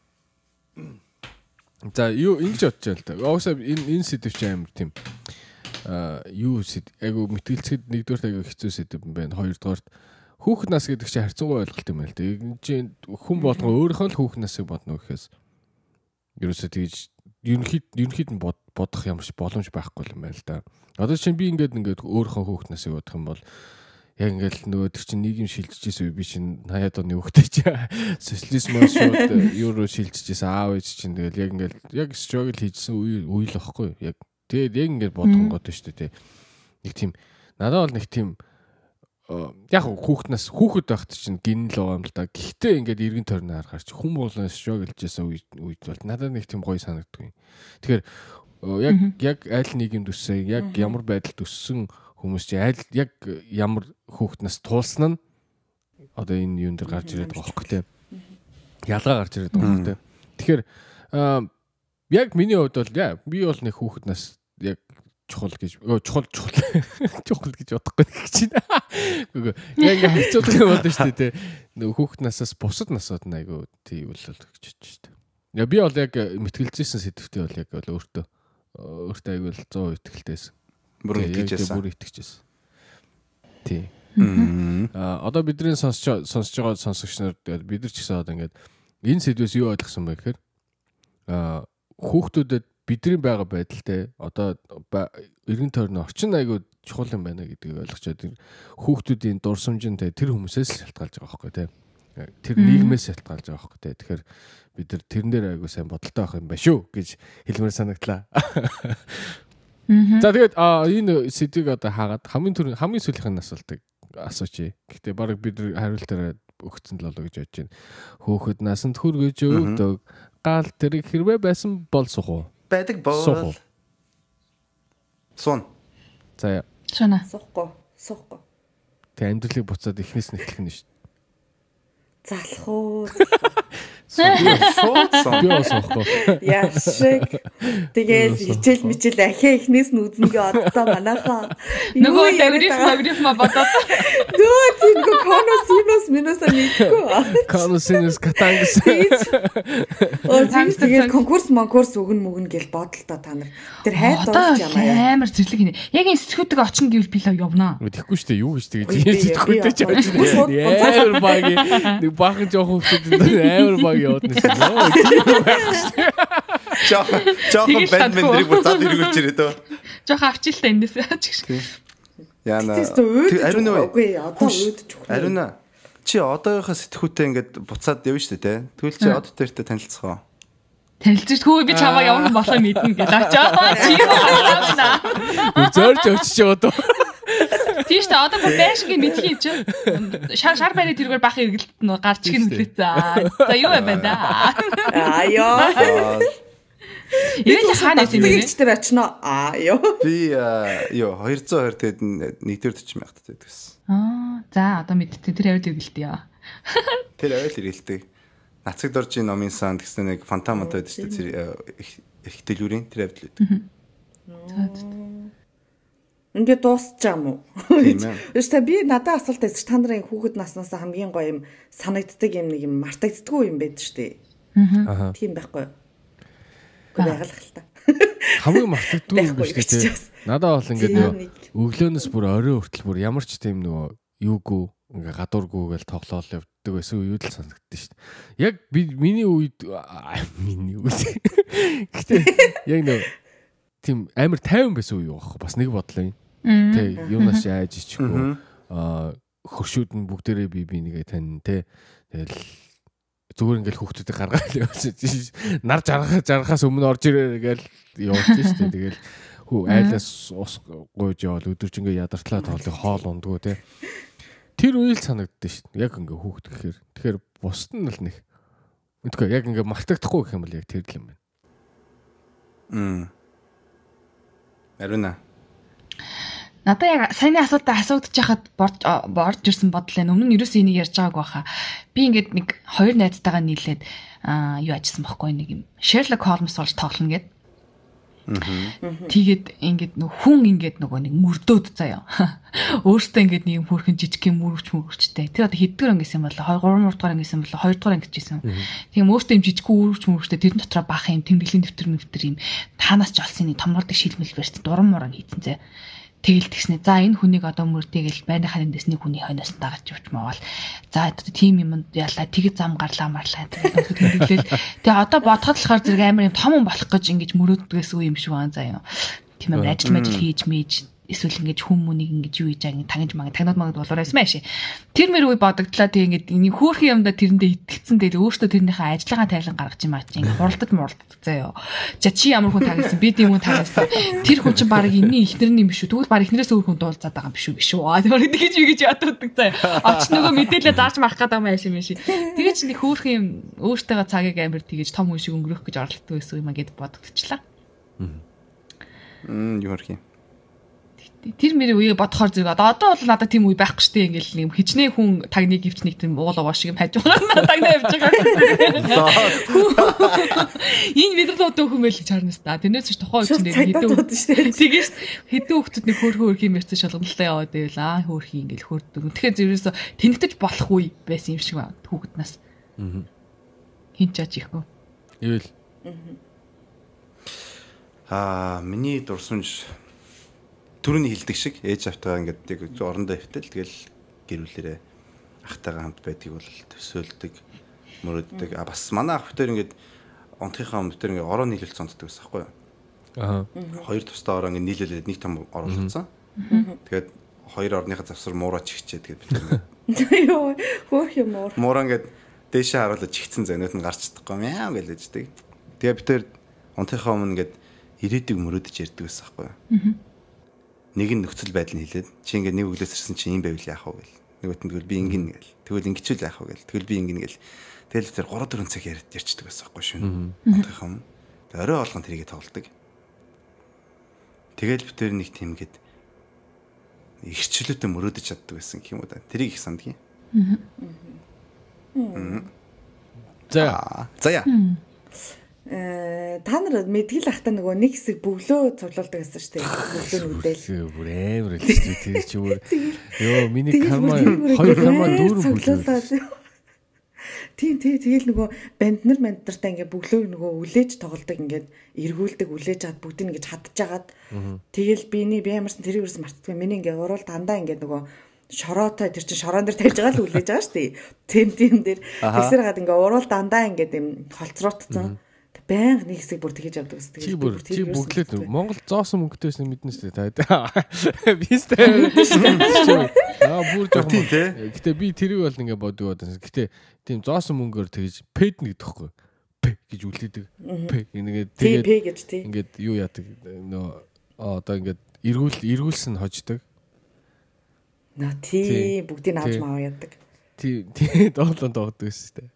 За юу ингэж бодож байна л да. Оосоо энэ энэ сэдв чи амар тийм аа юу сэдв айгу мэтгэлцэхэд нэгдүгээр айгу хэцүү сэдв юм байна. Хоёрдугаарт хүүхэд нас гэдэг чинь харьцангуй ойлголт юм байл. Тэг хүн болгон өөрийнхөө л хүүхэд насыг бодно гэхээс ерөөсөө тэгж ерөнхийд ерөнхийд нь бодох ямарч боломж байхгүй юм байна л да. Одоо чинь би ингээд ингээд өөрийнхөө хүүхэд насыг бодох юм бол яг ингээд нөгөө тэр чинь нийгэм шилжижсэн үе би чинь хаяад оны хүүхдээ чи социализмоос шууд юу руу шилжижсэн аав ээж чинь тэгэл яг ингээд яг struggle хийжсэн үе үе л واخгүй яг тэгээд яг ингээд бодох гот шүү дээ. Нэг тийм надад бол нэг тийм яг хүүхэд нас хүүхэд байхад чинь гин л байгаа юм л да. Гэхдээ ингээд эргэн тойрны харахаар чи хүн болгоно struggle хийжсэн үед бол надад нэг тийм гоё санагддаг юм. Тэгэхээр яг яг аль нийгэмд өссөн яг ямар байдалд өссөн хүмүүс чи аль яг ямар хүүхэд нас туулсан нь одоо энэ юун дээр гарч ирээд байгаа хөөхгүй те. Ялгаа гарч ирээд байгаа хөөхгүй те. Тэгэхээр яг миний хувьд бол яа би бол нэг хүүхэд нас яг чухал гэж чухал чухал чухал гэж бодохгүй гэж байна. Яг ингээ хайцуулах юм болно шүү дээ те. Нөгөө хүүхэд насаас бусад насууд нь айгу тийм үл бол гэж бодож шүү дээ. Я би бол яг мэтгэлзээсэн сэдвтээ бол яг бол өөртөө өөртөө айгу л сто итгэлтэйсэн. Бүр итгэжсэн. Бүр итгэжсэн. Тий. Аа одоо бидний сонсож сонсож байгаа сонсогч нар бид нар ч гэсэн одоо ингээд энэ сэдвээс юу ойлгосон бэ гэхээр аа хүүхдүүдэд бидний байгаа байдалтай одоо эргэн тойрны орчин айгуу чухал юм байна гэдгийг ойлгочоод хүүхдүүдийн дурсамжинтай тэр хүмүүсээс шалтгаалж байгаа байхгүй тий. Тэр нийгмээс шалтгаалж байгаа байхгүй тий. Тэгэхээр бид нар тэрэн дээр айгуу сайн бодолтой байх юм байна шүү гэж хэлмээр санагдлаа. За тэгээд энэ сэдвийг одоо хаагаад хамгийн түрүүний хамгийн сүүлийнх асуултыг асуучих. Гэхдээ баг бид хариултаараа өгсөн л болоо гэж бодож байна. Хөөхд насанд хүргэж өгдөг гал тэрийг хэрвээ байсан бол суух уу? Байдаг бол. Суун. За. Суна. Суухгүй. Суухгүй. Тэ амьдралыг буцаад ихнээс нь эхлэх нь шүү дээ. Залах уу. Шууд суухгүй. Яа шиг. Тэгэл хичээл мичээл ахиа ихнээс нь үзнэгээ одоо манайхаа нөгөө логрифм логрифм бодоод дөө тийм конус синус минус нэггүй. Конус синус катангс. Оо тэгээд конкурс монкурс өгн мөгн гэл бодолтой та нар. Тэр хайр дуусч юм аа. Амар зэрлэг хийнэ. Яг энэ сэтгүүдэг очно гэвэл би л явнаа. Тэгэхгүй шүү дээ. Юу гэж тэгээд сэтгүүтэй ч амар баг нэг баахан жоохон хүмүүсд амар баг яваад нэсэн. Жоо жоохон бэдмэндрийг буцаад эргүүлж ирээ дөө. Жоохон авчилтаа эндээс. Яна. Ариун үгүй одоо өөдөж өгөх. Ариуна. Чи одоогийнхаа сэтгүүтэй ингээд буцаад явна шүү дээ. Тэгвэл чи од төртөө танилцах уу? Танилцчихгүй би чамаа ямар болох мэднэ гэж очоо. Чи юу хаална. Зорж очиж одоо. Тийш та одоо бүр байшингийн мэдхий чи. Шар шар барай тэргээр бах эргэлт нь гарч гин үлээ за. За юу вэ да? Аа ёо. Ирэл хаанаас юм бэ? Тэр очно. Аа ёо. Би ёо двести тэгээд нэгдүгээр төрчих мягт байдагс. Аа за одоо мэдтээ тэр авил эргэлт яа. Тэр авил эргэлтээ. Нацаг доржийн номын сан гэсэн нэг фантомод байдаг шүү дээ. Эрхтэлүүрийн тэр авил байдаг. Ингээд дуусч байгаа юм уу? Өөртөө би надад асуулт байсан. Та нарын хүүхэд наснаас хамгийн гоё юм санагддаг юм нэг юм мартагддаггүй юм байдаг шүү дээ. Аа. Тийм байхгүй. Гэхдээ байгалах л та. Хамгийн мартагддаггүй юм биш үү? Надад бол ингээд нөгөө өглөөнөөс бүр орой хүртэл бүр ямар ч тийм нөгөө юугүй ингээ гадуургүй гэл тоглоол явдаг байсан үед л санагддаг шүү дээ. Яг би миний үед миний үед. Гэхдээ яг нөгөө тийм амар тайван байсан үе байх. Бас нэг бодлоо юм. Тэ юунаас яаж ичихгүй аа хөршүүд нь бүгдээрээ би би нэгэ тань тэ тэгэл зүгээр ингээл хүүхдүүдийг гаргаад явуулсан. Нар жаргах жаргахаас өмнө орж ирээ гээл явуулсан шүү дээ. Тэгэл хүү айлаас ус гуйж явал өдөржингөө ядартлаа тоолыг хоол ундгүй тэ. Тэр үйл санагддаг шүү дээ. Яг ингээ хүүхд гэхээр тэгэхээр бусд нь л нэг мэдгүй яг ингээ мартагдахгүй гэх юм бол яг тэр л юм байна. Мм. Ариуна. Надаа яг саяны асуултаа асууж байхад борж ирсэн бодол энэ өмнө нь ерөөсөө энийг ярьж байгааг байхаа. Би ингээд нэг хоёр найзтайгаа нийлээд аа юу ажилласан байхгүй нэг юм. Sherlock Holmes болж тоглоно гэд. Тэгээд ингээд нэг хүн ингээд нөгөө нэг мөрдөөд заяа. Өөртөө ингээд нэг хөрхэн жижиг юм мөрөвч мөрөвчтэй. Тэр одоо хэдгээр ангисэн бол хоёр гурван дугаар ангисэн бол хоёр дугаар ангижсэн. Тийм өөртөө юм жижиг мөрөвч мөрөвчтэй тэрэн дотроо баах юм тэмдэглэлийн дэвтэр мэвтэр юм таанаас ч олсон нэг томруулдаг шилмэл барьсан дуран муран хийцэн зэ. Тэгэл тэгснэ. За энэ хүнийг одоо мөрдөгөл байны харын дэсний хүний хойноос дагаж явж маавал. За тийм юм ялла тэгэд зам гарлаа марлаа тэгэлээ. Тэгээ одоо бодоход болохоор зэрэг амар юм том юм болох гэж ингэж мөрөөддгээс үе юм шиг байна заа юу. Тийм амар ажил мэл хийж мэж эсвэл ингэж хүмүүнийг ингэж юу хийж байгаа тагж мага тагнууд магад болоор байсан байши. Тэр мэр үе бодогдлаа тэг ингэж энэ хөөрхөн юмда тэрэндээ итгэцэн дээр өөртөө тэрнийхээ ажиллагаа тайлан гаргаж юм аа чи ингэ хуралдаж муралдаж заа юу. За чи ямар хүн тагсан би тийм хүн тагсан. Тэр хүн чинь баг энэний ихнэрний юм биш үү. Тэгвэл баг ихнэрээс өөр хүн дуулзаад байгаа юм биш үү биш үү. Аа тэр ингэж ингэж яддаг заа юу. Оч нөгөө мэдээлэл зааж марах гэдэг юм ааши мэши. Тэгээ чи нэг хөөрхөн юм өөртөө цагийг амар тэгэж том хүн шиг өнгөрөх гэж оролддог байсан юм а гэд бодогдчихлаа. Мм юу хэрэг юм. Тэр мэрийг үе бодохоор зэрэг одоо одоо бол надад тийм үе байхгүй штэ ингээл нэг хичнээн хүн тагныг гівч нэг тийм уул овоо шиг юм хажиж байгаа тагнаа явж байгаа. Энэ бидний одоо хүмүүс л чарнаас та тэрнээс ч тухайн үеч нэр хэдэн тэгээс хэдэн хүүхдүүд нэг хөөрхөн хөөрхөн мэрцэн шалгамжтай яваад байвал аа хөөрхөн ингээл хөөрдөг. Тэгэхээр зэрэгсээ тэнэгтэж болох үе байсан юм шиг байна хүүхднаас. Аа. Хин чаач ихгүй. Ивэл. Аа миний дурсамж түрүүний хилдэг шиг ээж автайгаа ингээд яг орондоо хөвтөл тэгэл гэрүүлээрээ ахтайгаа хамт байдгийг бол төсөөлдөг мөрөддөг. А бас манай ах бүтээр ингээд онтхийнхаа бүтээр ингээд ороо нийлүүлж цонддог байсан байхгүй юу? Аа. Хоёр тусдаа ороо ингээд нийлүүлээд нэг том ороо болсон. Тэгээд хоёр орныхаа завсар муураа чихчээ тэгээд бүтээр. Йоо хөөх юм уу? Муураа ингээд дээшээ харуулж чихсэн зэнэт нь гарч чадахгүй мяа гэж ээждэг. Тэгээд бүтээр онтхийнхаа өмнө ингээд ирээдэг мөрөдөж ярьдаг байсан байхгүй юу? Нэг нь нөхцөл байдал нь хэлээд чи ингээд нэг өглөөс ирсэн чи юм байвал яах вэ гэл. Нөгөөт нь тэгвэл би ингэн гэл. Тэгвэл ингэчүүл яах вэ гэл. Тэгвэл би ингэн гэл. Тэгэл тэр гурав дөрвөн цаг яриад ярьчдаг байсан байхгүй шүн. Онтойхон. Тэг орой болгон тэрийг тоглодог. Тэгэл битэр нэг тийм гээд ихчлөөтэй мөрөөдөж чаддаг байсан гэх юм уу да. Тэрийг их сандгийн. За. За яа. Э та нар мэдгэл ахта нөгөө нэг хэсэг бөглөө цуглуулдаг гэсэн шүү дээ. Бөглөө нүдэл. Бүр амар л шүү дээ. Тэр чи бүр ёо миний карма хоёр карма дөрөв бөглөө. Тийм тийм тэгэл нөгөө банднер манднартаа ингээ бөглөөг нөгөө үлээж тоглолдог ингээд эргүүлдэг үлээж чад бүгдийг ингэж хадчихагаад тэгэл биний би ямарсан тэрийг юусэн мартдаг. Миний ингээ уруул дандаа ингээ нөгөө шороотой тэр чин шороон дээр тавьж байгаа л үлээж байгаа шүү дээ. Тэм тэм дээр тэгсэр гад ингээ уруул дандаа ингээ юм холцроотцсон. Баян нэг хэсэг бүр тэгэж явдаг гэсэн. Чи бүр чи бүглээд Монгол зоосон мөнгөтэйс мэднэс тээ та. Бистэй. Аа бүр жоо. Гэтэ би тэрийг бол ингээ боддог байсан. Гэтэ тийм зоосон мөнгөөр тэгэж пэд нэг гэхгүй. П гэж үлээдэг. П ингээ тэгээд П гэж тий. Ингээд юу яадаг нөө одоо ингээд эргүүл эргүүлсэн хождог. Наа тий бүгдийг авч маа яадаг. Тий тий доотлон доогддог шүү дээ.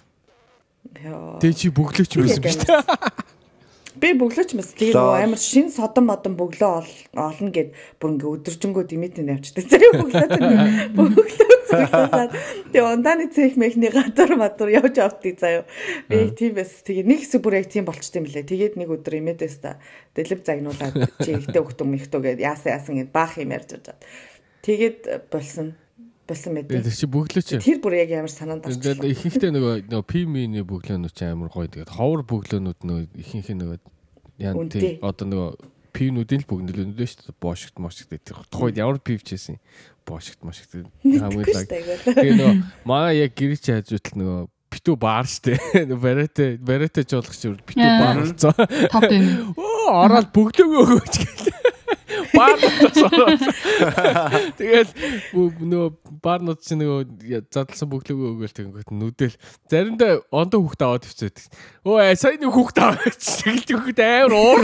Тэ чи бөглөөч байсан биз дээ. Би бөглөөч мэс. Тэгээд амар шин содон модон бөглөө олно гэд бүр ингээ өдөржингөө димитэн явчихдаг. Зэрэг бөглөө. Бөглөө цэглээд тэгээ ундааны цэх мехний гадар мадур явж авдгийг заяа. Би тийм байс. Тэгээ нэг хэсэг бүр яг тийм болчтой юм лээ. Тэгээд нэг өдөр имэдэс та дэлб загнуулаад чи ихтэй хөхтөм ихтөө гэд яасан яасан гэд баах юм ярьж байгаа. Тэгээд болсон. Болсон мэт. Тэр чи бөглөөч. Тэр бүр яг ямар санаанд орчихлоо. Тэгээд ихэнхдээ нөгөө нөгөө пиминий бөглөөнүүд ч амар гоё. Тэгээд ховор бөглөөнүүд нөгөө ихэнх нь нөгөө яа тий одоо нөгөө пивнүүдийн л бөглөөнүүд шүү дээ. Боошгт мошгт тэр тухайд ямар пивчээсэн. Боошгт мошгт хамгийн лаг. Тэгээд нөгөө маа яг гэрч хайжуутал нөгөө битүү баар штэ. Барете барете ч болох чи битүү баар болцоо. Топ юм. Оо ороод бөглөөгөө өгөөч гэлээ. Баарнууд. Тэгээд нөө баарнууд чи нөгөө задлсан бөглөөгөө өгөөл тэгэнгүүт нүдэл заримдаа ондоо хүүхд аваад өвцөөд. Өө сайн нэг хүүхд аваач тэгэлж хүүхд амар уур.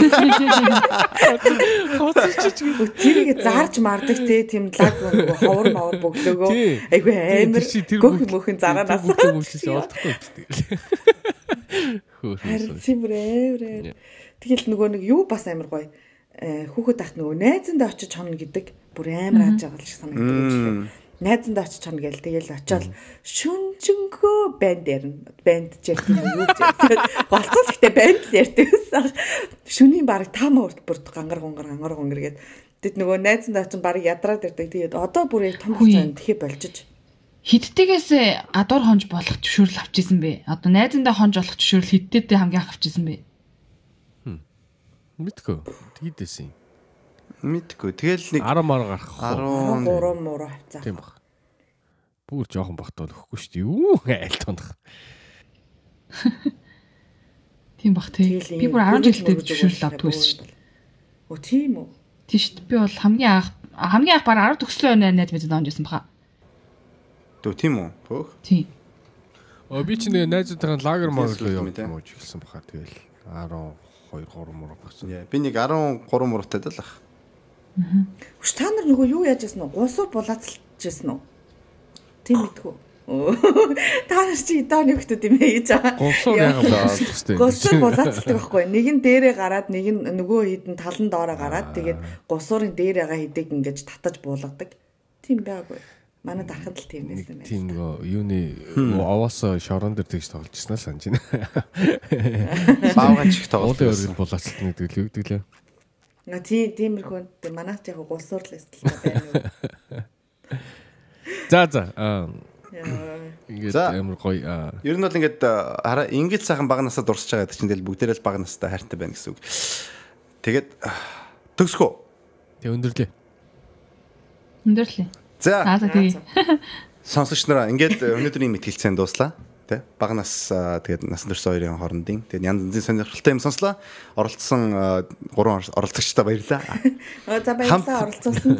Тэрийг зарж мардаг те тийм лаг нөгөө ховор мовор бөглөөгөө айгүй амар гөх мөхөн зараанаас бөглөө мөчж олдохгүй тэгэл. Харин бүрээ. Тэгэл нөгөө нэг юу бас амар гоё. Хүүхэд тахт нөгөө найзандаа очиж хонно гэдэг бүр амар хааж байгаа л шиг санагддаг. Найзандаа очиж хонно гээл тэгэл очиод шүнжэнгөө банд ярина. Банд ч яг тийм юу гэж болцол ихтэй банд л ярьдаг гэсэн. Шүнийн баг таамаа хүртэл бүр гангар гонгор гангар гонгор гээд тэд нөгөө найзандаа очиж баг ядраад ирдэг. Тэгээд одоо бүр яг том хугацаанд тэхэ болчих. Хиддэгээс гадуур хонж болох зөвшөөрөл авч исэн бэ? Одоо найзандаа хонж болох зөвшөөрөл хиддээдээ хамгийн анх авч исэн бэ? Мэдгүй. Тэгдээсэн. Мэдгүй. Тэгэл нэг арга мар гарах. гурав муу хавцаа. Тийм баг. Бүр жоохон багтаал өгөхгүй шүү дээ. Юу аль тунах. Тийм бах тий. Би бүр арав жилдээ зөвшөөрөл авдаг байсан шүү дээ. Оо тийм үү. Тийш би бол хамгийн анх хамгийн анх бараг арав төгссөн өнөө найз мэдээд онжсэн баха. Дөө тийм үү? Бөөх. Тийм. Оо би чинь найзуудтай лагер морглоо явуулж эхэлсэн баха. Тэгэл арав хоёр гурав муу болсон. Яа, би нэг арав гурав муутай даа л ах. Аа. Үш та нар нөгөө юу яаж яасан уу? Гусуу булаацалж яасан уу? Тийм мэдгүй. Та нар чи идааны хүмүүс юм ээ гэж байгаа. Гусуу яагаад болоод хэвчтэй. Гусуу булаацдаг байхгүй. Нэг нь дээрээ гараад, нэг нь нөгөө хідэн талан доороо гараад тэгээд гусуурын дээр байгаа хідийг ингэж татаж буулгадаг. Тийм байгаагүй. Манай дархад л тийм байсан юм байна. Тийм нөгөө юуны овоосоо шорон дээр тэгж тоглож ирсэн л санаж байна. Баавгач их тоглож Уулын өргөн булаацалт гэдэг л юу гэдэг лээ. Nga тийм тиймэрхүү манайх яг гусуур л эсвэл байна. За за аа ингээд амар гоё. Ер нь бол ингээд хараа ингээд сайхан баг насаа дурсаж байгаа гэдэг чинь тэгэл бүгдээрээ л баг настай хайртай байна гэсэн үг. Тэгээд төгсгөө. Тэг өндөрлөө. Өндөрлөө. За. Аа тий. Сонсогч нараа ингээд өнөөдрийн мэд хэлцээнд дуслаа. Тэ баг нас тэгээд насан турш хоёрын хоорондын тэгээд янз янзын сонирхолтой юм сонслоо. Оролцсон гурван оролцогчтой баярлалаа. За баярлалаа оролцуулсанд.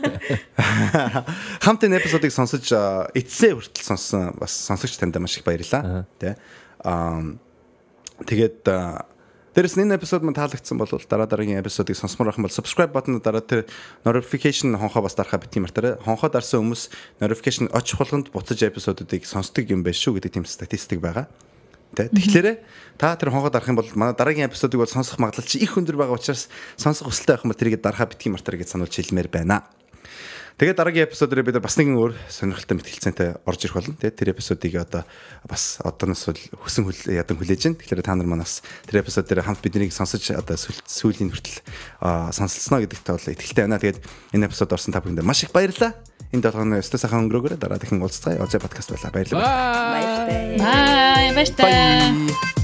Хамт энэ эпизодыг сонсож эцсээ хүртэл сонссон бас сонсогч танд маш их баярлалаа. Тэ аа тэгээд дээрс энэ эпизод мань таалагдсан бол дараа дараагийн эпизодыг сонсмоор байх юм бол subscribe button дараа тэр notification хонхоо бас дарахаа битгий мартаарай. Хонхоо дарсан хүмүүс notification очих болгонд буцаж эпизодуудыг сонсдог юм байна шүү гэдэг тийм статистик байгаа. Тэ тэгэхээр та тэр хонхоо дарах юм бол манай дараагийн эпизодыг бол сонсох магадлал чи их өндөр байгаа учраас сонсох хүсэлтэй байх юм бол тэрийг дарахаа битгий мартаарай гэж сануулж хэлмээр байна. Тэгээд дараагийн эпизодоор бид бас нэгэн өөр сонирхолтой мэтгэлцэнтэй орж ирэх болно. Тэгээд тэр эпизодыг одоо бас одооноос хүсэн хүл ядан хүлээж байна. Тэгэхээр та нар манаас тэр эпизод дээр хамт биднийг сонсож одоо сүүлийн хүртэл сонсолцсноо гэдэгт бол итгэлтэй байна. Тэгээд энэ эпизод орсон та бүхэнд маш их баярлалаа. Энэ долгооны өстө сайхан өнгөрөөгөө дараа дахин уулзцаая. Оцай подкаст байлаа. Баярлалаа. Баярлалаа. Бай баярлалаа.